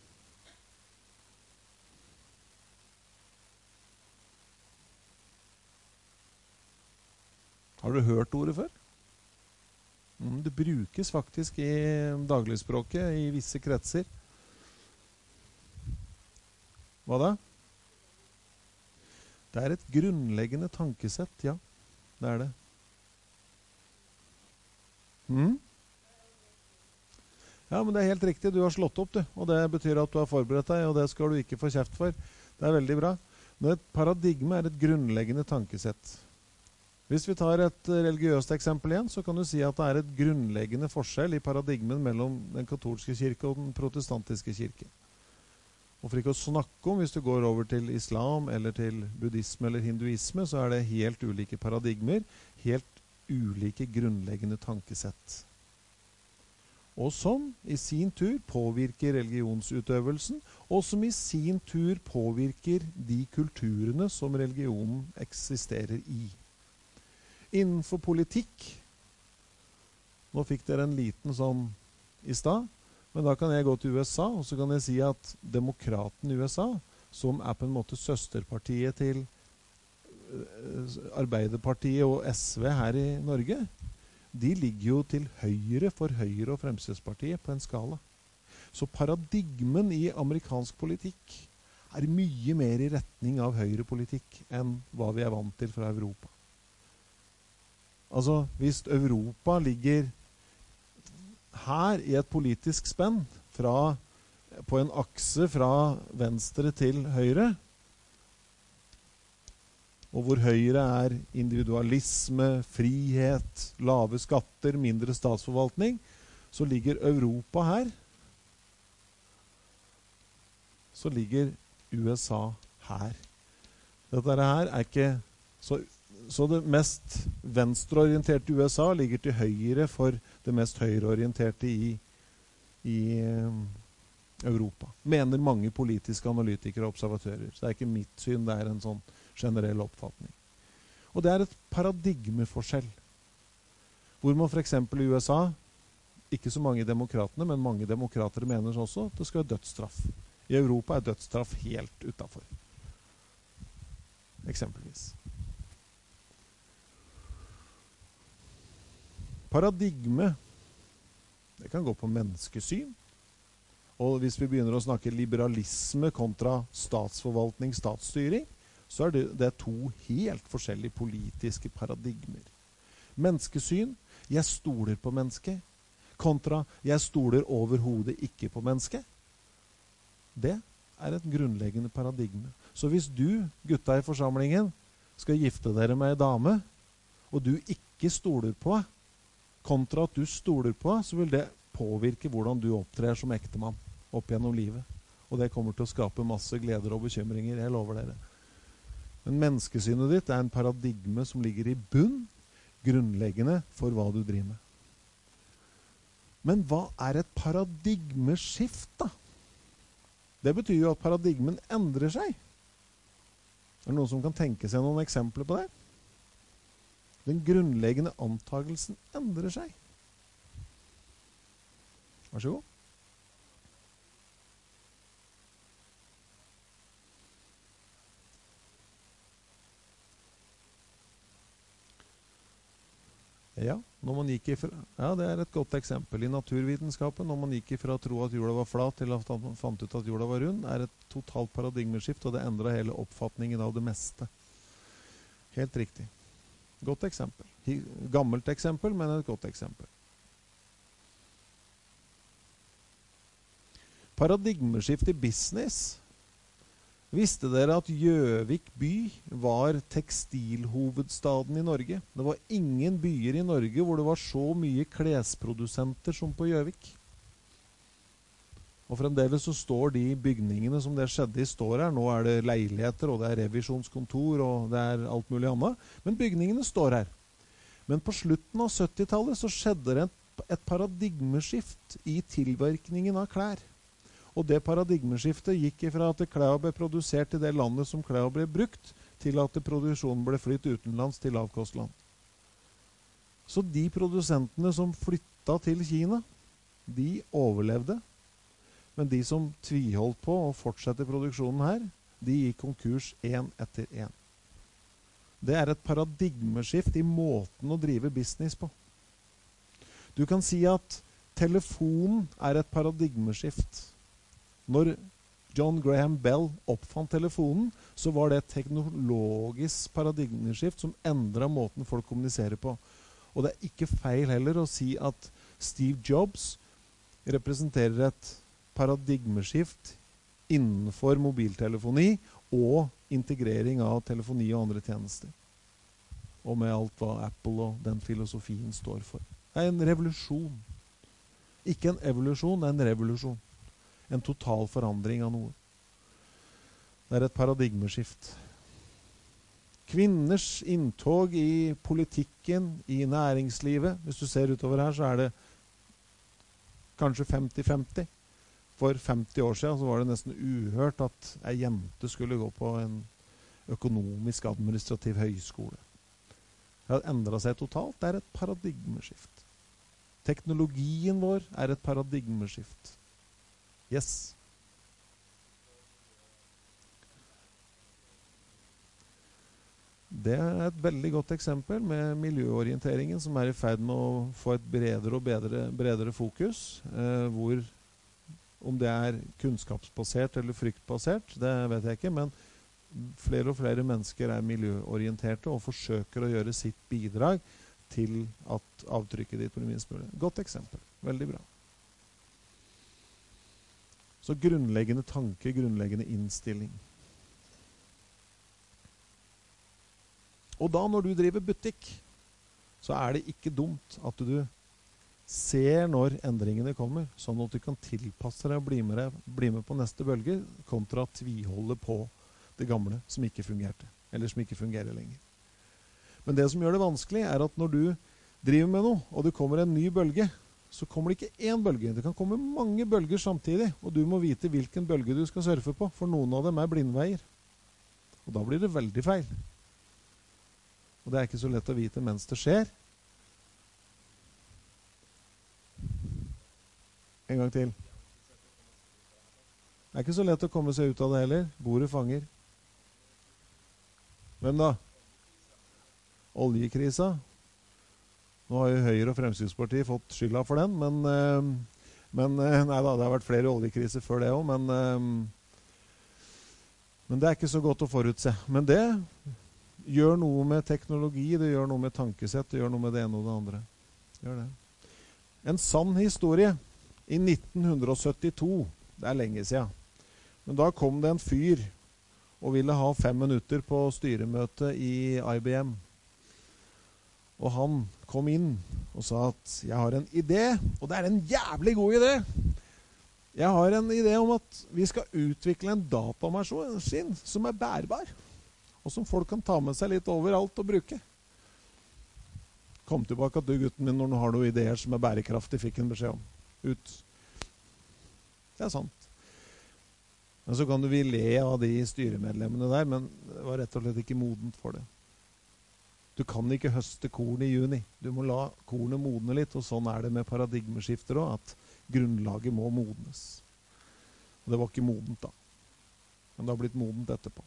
A: Har du hørt ordet før? Mm, det brukes faktisk i dagligspråket i visse kretser. Hva da? Det er et grunnleggende tankesett, ja. Det er det. Mm? Ja, men det er helt riktig. Du har slått opp, du. Og det betyr at du har forberedt deg, og det skal du ikke få kjeft for. Det er veldig bra. Men et paradigme er et grunnleggende tankesett. Hvis vi tar et religiøst eksempel igjen, så kan du si at det er et grunnleggende forskjell i paradigmen mellom den katolske kirke og den protestantiske kirke. Og for ikke å snakke om, hvis du går over til islam, eller til buddhisme eller hinduisme, så er det helt ulike paradigmer, helt ulike grunnleggende tankesett. Og som i sin tur påvirker religionsutøvelsen, og som i sin tur påvirker de kulturene som religionen eksisterer i. Innenfor politikk, nå fikk dere en liten sånn i stad, men da kan jeg gå til U S A, og så kan jeg si at demokraten i U S A, som er på en måte søsterpartiet til Arbeiderpartiet og S V her i Norge, de ligger jo til høyre for Høyre og Fremskrittspartiet på en skala. Så paradigmen i amerikansk politikk er mye mer i retning av høyrepolitikk enn hva vi er vant til fra Europa. Altså, hvis Europa ligger her i et politisk spenn fra, på en akse fra venstre til høyre, og hvor høyre er individualisme, frihet, lave skatter, mindre statsforvaltning, så ligger Europa her. Så ligger U S A her. Dette her er ikke så, så det mest venstreorienterte U S A ligger til høyre for det mest høyreorienterte i, i Europa. Mener mange politiske analytikere og observatører. Så det er ikke mitt syn, det er en sånn generell oppfatning. Og det er et paradigmeforskjell. Hvor man for eksempel i U S A, ikke så mange demokratene, men mange demokrater mener også at det skal være dødsstraff. I Europa er dødsstraff helt utenfor. Eksempelvis. Paradigme, det kan gå på menneskesyn. Og hvis vi begynner å snakke liberalisme kontra statsforvaltning, statsstyring, så er det, det er to helt forskjellige politiske paradigmer. Menneskesyn, jeg stoler på mennesket, kontra jeg stoler overhodet ikke på mennesket. Det er et grunnleggende paradigme. Så hvis du, gutta i forsamlingen, skal gifte dere med en dame, og du ikke stoler på, kontra at du stoler på, så vil det påvirke hvordan du opptrer som ektemann opp gjennom livet. Og det kommer til å skape masse gleder og bekymringer, jeg lover dere. Men menneskesynet ditt er en paradigme som ligger i bunn, grunnleggende for hva du driver med. Men hva er et paradigmeskift da? Det betyr jo at paradigmen endrer seg. Er det noen som kan tenke seg noen eksempler på det? Den grunnleggende antagelsen endrer seg. Vær så god. Ja, når man gikk ifra, ja, det er et godt eksempel. I naturvitenskapen, når man gikk ifra å tro at jorda var flat til at man fant ut at jorda var rund, er et totalt paradigmeskift, og det endret hele oppfatningen av det meste. Helt riktig. Godt eksempel. Gammelt eksempel, men et godt eksempel. Paradigmeskift i business. Visste dere at Gjøvik by var tekstilhovedstaden i Norge? Det var ingen byer i Norge hvor det var så mye klesprodusenter som på Gjøvik. Og fremdeles så står de bygningene som det skjedde i står her. Nå er det leiligheter, og det er revisjonskontor, og det er alt mulig annet. Men bygningene står her. Men på slutten av syttitallet så skjedde det et, et paradigmeskift i tilvirkningen av klær. Og det paradigmeskiftet gikk ifra at klær ble produsert i det landet som klær ble brukt, til at produksjonen ble flytt utenlands til lavkostland. Så de produsentene som flytta til Kina, de overlevde. Men de som tviholdt på å fortsette produksjonen her, de gikk konkurs en etter en. Det er et paradigmeskift i måten å drive business på. Du kan si at telefonen er et paradigmeskift. Når John Graham Bell oppfant telefonen, så var det et teknologisk paradigmeskift som endret måten folk kommuniserer på. Og det er ikke feil heller å si at Steve Jobs representerer et paradigmeskift innenfor mobiltelefoni og integrering av telefoni og andre tjenester. Og med alt hva Apple og den filosofien står for. Det er en revolusjon. Ikke en evolusjon, det er en revolusjon. En total forandring av noe. Det er et paradigmeskift. Kvinners inntog i politikken, i næringslivet. Hvis du ser utover her, så er det kanskje femti femti. For femti år siden så var det nesten uhørt at en jente skulle gå på en økonomisk administrativ høyskole. Det har endret seg totalt. Det er et paradigmeskift. Teknologien vår er et paradigmeskift. Yes. Det er et veldig godt eksempel med miljøorienteringen som er i ferd med å få et bredere og bedre, bredere fokus, eh, hvor om det er kunnskapsbasert eller fryktbasert, det vet jeg ikke, men flere og flere mennesker er miljøorienterte og forsøker å gjøre sitt bidrag til at avtrykket ditt blir minst mulig. Godt eksempel. Veldig bra. Så grunnleggende tanke, grunnleggende innstilling. Og da når du driver butikk, så er det ikke dumt at du ser når endringene kommer, sånn at du kan tilpasse deg og bli med, deg, bli med på neste bølge, kontra at tviholde på det gamle som ikke fungerte, eller som ikke fungerer lenger. Men det som gjør det vanskelig er at når du driver med noe, og det kommer en ny bølge, så kommer det ikke én bølge. Det kan komme mange bølger samtidig, og du må vite hvilken bølge du skal surfe på, for noen av dem er blindveier. Og da blir det veldig feil. Og det er ikke så lett å vite mens det skjer. En gang til. Det er ikke så lett å komme seg ut av det heller. Bordet fanger. Hvem da? Oljekrisa. Nå har jo Høyre og Fremskrittspartiet fått skylda for den, men, men nei da, det har vært flere oljekriser før det også, men, men det er ikke så godt å forutse. Men det gjør noe med teknologi, det gjør noe med tankesett, det gjør noe med det ene og det andre. Gjør det. En sann historie. I nitten syttito, det er lenge siden, men da kom det en fyr og ville ha fem minutter på styremøte i I B M. Og han kom inn og sa at jeg har en idé, og det er en jævlig god idé. Jeg har en idé om at vi skal utvikle en datamaskin som er bærbar, og som folk kan ta med seg litt overalt og bruke. Kom tilbake at du, gutten min, når du har noen ideer som er bærekraftig, fikk en beskjed om. Ut. Det er sant. Men så kan du vi le av de styremedlemmene der, men det var rett og slett ikke modent for det. Du kan ikke høste korn i juni. Du må la kornet modne litt, og sånn er det med paradigmeskifter også, at Grunnlaget må modnes. Og det var ikke modent da. Men det har blitt modent etterpå.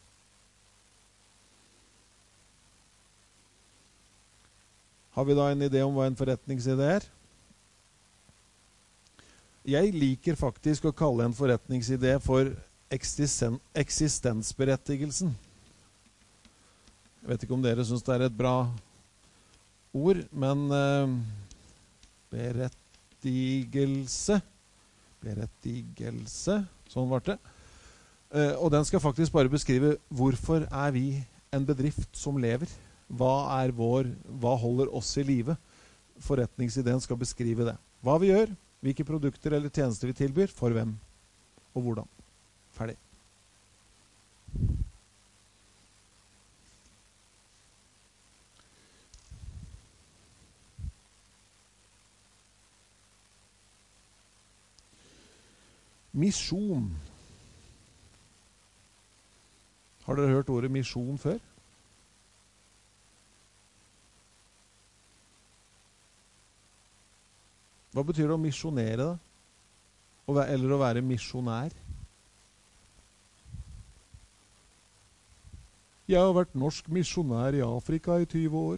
A: Har vi da en idé om hva en forretningsidé er? Jeg liker faktisk å kalle en forretningsidé for eksisten- eksistensberettigelsen. Jeg vet ikke om dere synes det er et bra ord, men eh, berettigelse, berettigelse, sånn var det. Eh, og den skal faktisk bare beskrive hvorfor er vi en bedrift som lever. Hva er vår, hva holder oss i live? Forretningsideen skal beskrive det. Hva vi gjør, hvilke produkter eller tjenester vi tilbyr, for hvem og hvordan. Ferdig. Misjon. Har dere hørt ordet misjon før? Hva betyr det å misjonere da? Å være, eller å være misjonær? Jeg har vært norsk misjonær i Afrika i tyve år.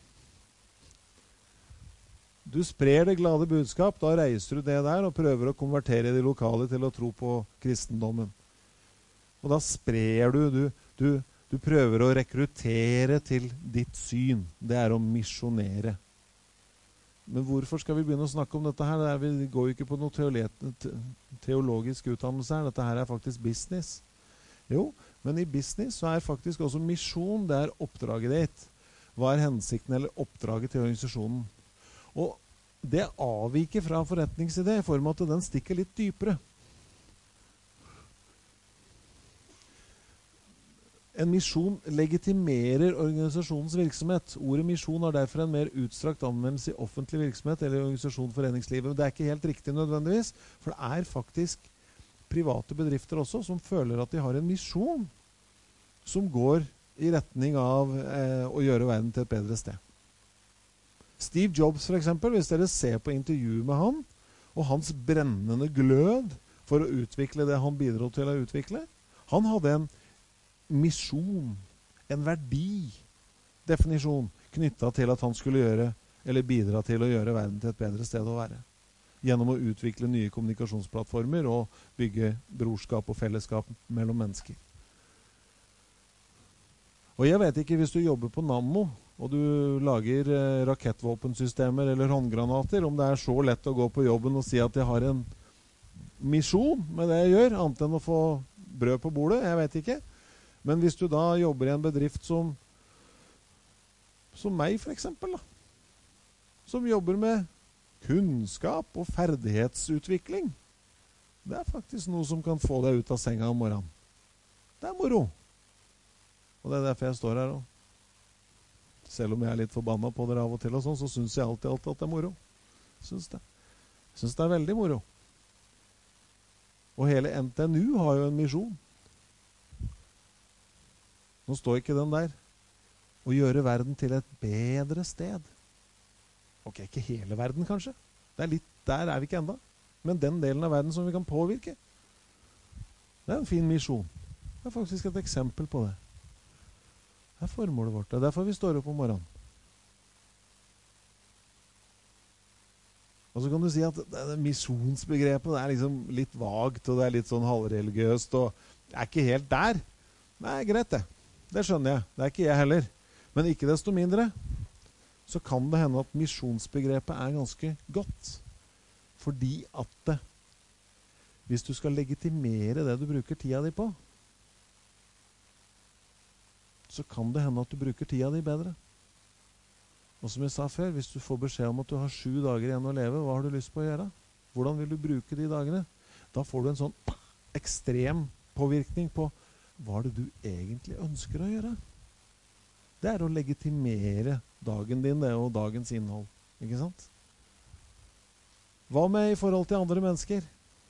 A: Du sprer det glade budskap, da reiser du det der og prøver å konvertere de lokale til å tro på kristendommen. Og da sprer du, du, du, du prøver å rekruttere til ditt syn. Det er å misjonere. Men hvorfor skal vi begynne å snakke om dette her? Det er, vi går jo ikke på noe teologisk utdannelse her. Dette her er faktisk business. Jo, men i business så er faktisk også misjon, det er oppdraget ditt. Hva er hensikten eller oppdraget til organisasjonen? Og det avviker fra forretningsidé i form av at den stikker litt dypere. En misjon legitimerer organisasjonens virksomhet. Ordet misjon har derfor en mer utstrakt anvendelse i offentlig virksomhet eller organisasjon for foreningslivet. Men det er ikke helt riktig nødvendigvis, for det er faktisk private bedrifter også som føler at de har en misjon som går i retning av eh, å gjøre verden til et bedre sted. Steve Jobs for eksempel, hvis dere ser på intervjuet med han, og hans brennende glød for å utvikle det han bidro til å utvikle, han hadde en misjon, en verdidefinisjon knyttet til at han skulle gjøre, eller bidra til å gjøre verden til et bedre sted å være. Gjennom å utvikle nye kommunikasjonsplattformer og bygge brorskap og fellesskap mellom mennesker. Og jeg vet ikke, hvis du jobber på Nammo, og du lager eh, rakettvåpensystemer eller håndgranater, om det er så lett å gå på jobben og si at jeg har en misjon med det jeg gjør, annet enn å få brød på bordet, jeg vet ikke. Men hvis du da jobber i en bedrift som, som meg for eksempel, da, som jobber med kunnskap og ferdighetsutvikling, det er faktisk noe som kan få deg ut av senga om morgenen. Det er moro. Og det er derfor jeg står her. Og selv om jeg er litt forbannet på dere av og til, og sånn, så synes jeg alltid, alltid at det er moro. Synes det. Jeg synes det er veldig moro. Og hele N T N U har jo en misjon. Nå står ikke den der. Å gjøre verden til et bedre sted. Ok, ikke hele verden kanskje. Det er litt, der er vi ikke enda. Men den delen av verden som vi kan påvirke. Det er en fin misjon. Det er faktisk et eksempel på det. Det er formålet vårt. Det er derfor vi står opp om morgenen. Og så kan du si at det, det misjonsbegrepet det er liksom litt vagt, og det er litt sånn halvreligiøst, og det er ikke helt der. Nei, greit det. Det skjønner jeg. Det er ikke jeg heller. Men ikke desto mindre så kan det hende at misjonsbegrepet er ganske godt. Fordi at det, hvis du skal legitimere det du bruker tida di på, så kan det hende at du bruker tida di bedre. Og som jeg sa før, hvis du får beskjed om at du har sju dager igjen å leve, hva har du lyst på å gjøre? Hvordan vil du bruke de dagene? Da får du en sånn ekstrem påvirkning på hva er det du egentlig ønsker å gjøre? Det er å legitimere dagen din, det og dagens innhold. Ikke sant? Hva med i forhold til andre mennesker?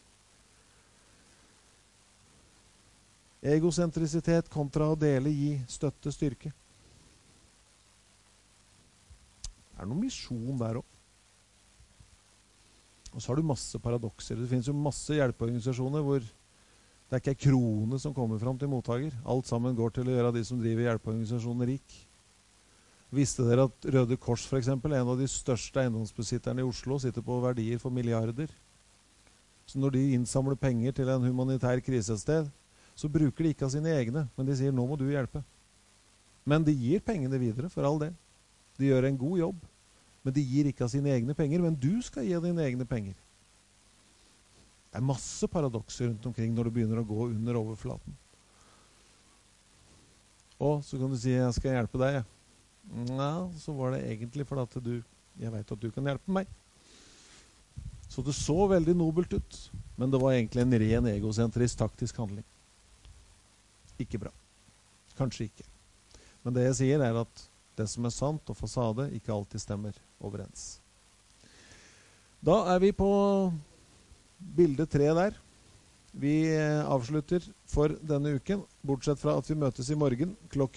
A: Egosentrisitet kontra å dele, gi, støtte, styrke. Det er noen misjon der også. Og så har du masse paradokser. Det finnes jo masse hjelpeorganisasjoner hvor det er ikke en krone som kommer fram til mottaker. Alt sammen går til å gjøre de som driver hjelpeorganisasjonen rik. Visste dere at Røde Kors for eksempel, en av de største eiendomsbesitterne i Oslo, sitter på verdier for milliarder? Så når de innsamler penger til en humanitær krisested, så bruker de ikke av sine egne, men de sier, nå må du hjelpe. Men de gir pengene videre, for all det. De gjør en god jobb, men de gir ikke av sine egne penger, men du skal gi dine egne penger. Det er masse paradokser rundt omkring når du begynner å gå under overflaten. Og så kan du si, jeg skal hjelpe deg. Ja, så var det egentlig for at du, jeg vet at du kan hjelpe meg. Så det så veldig nobelt ut, men det var egentlig en ren egosentrisk taktisk handling. Ikke bra. Kanskje ikke. Men det jeg sier er at det som er sant og fasade ikke alltid stemmer overens. Da er vi på bilde tre der. Vi avslutter for denne uken, bortsett fra at vi møtes i morgen klokken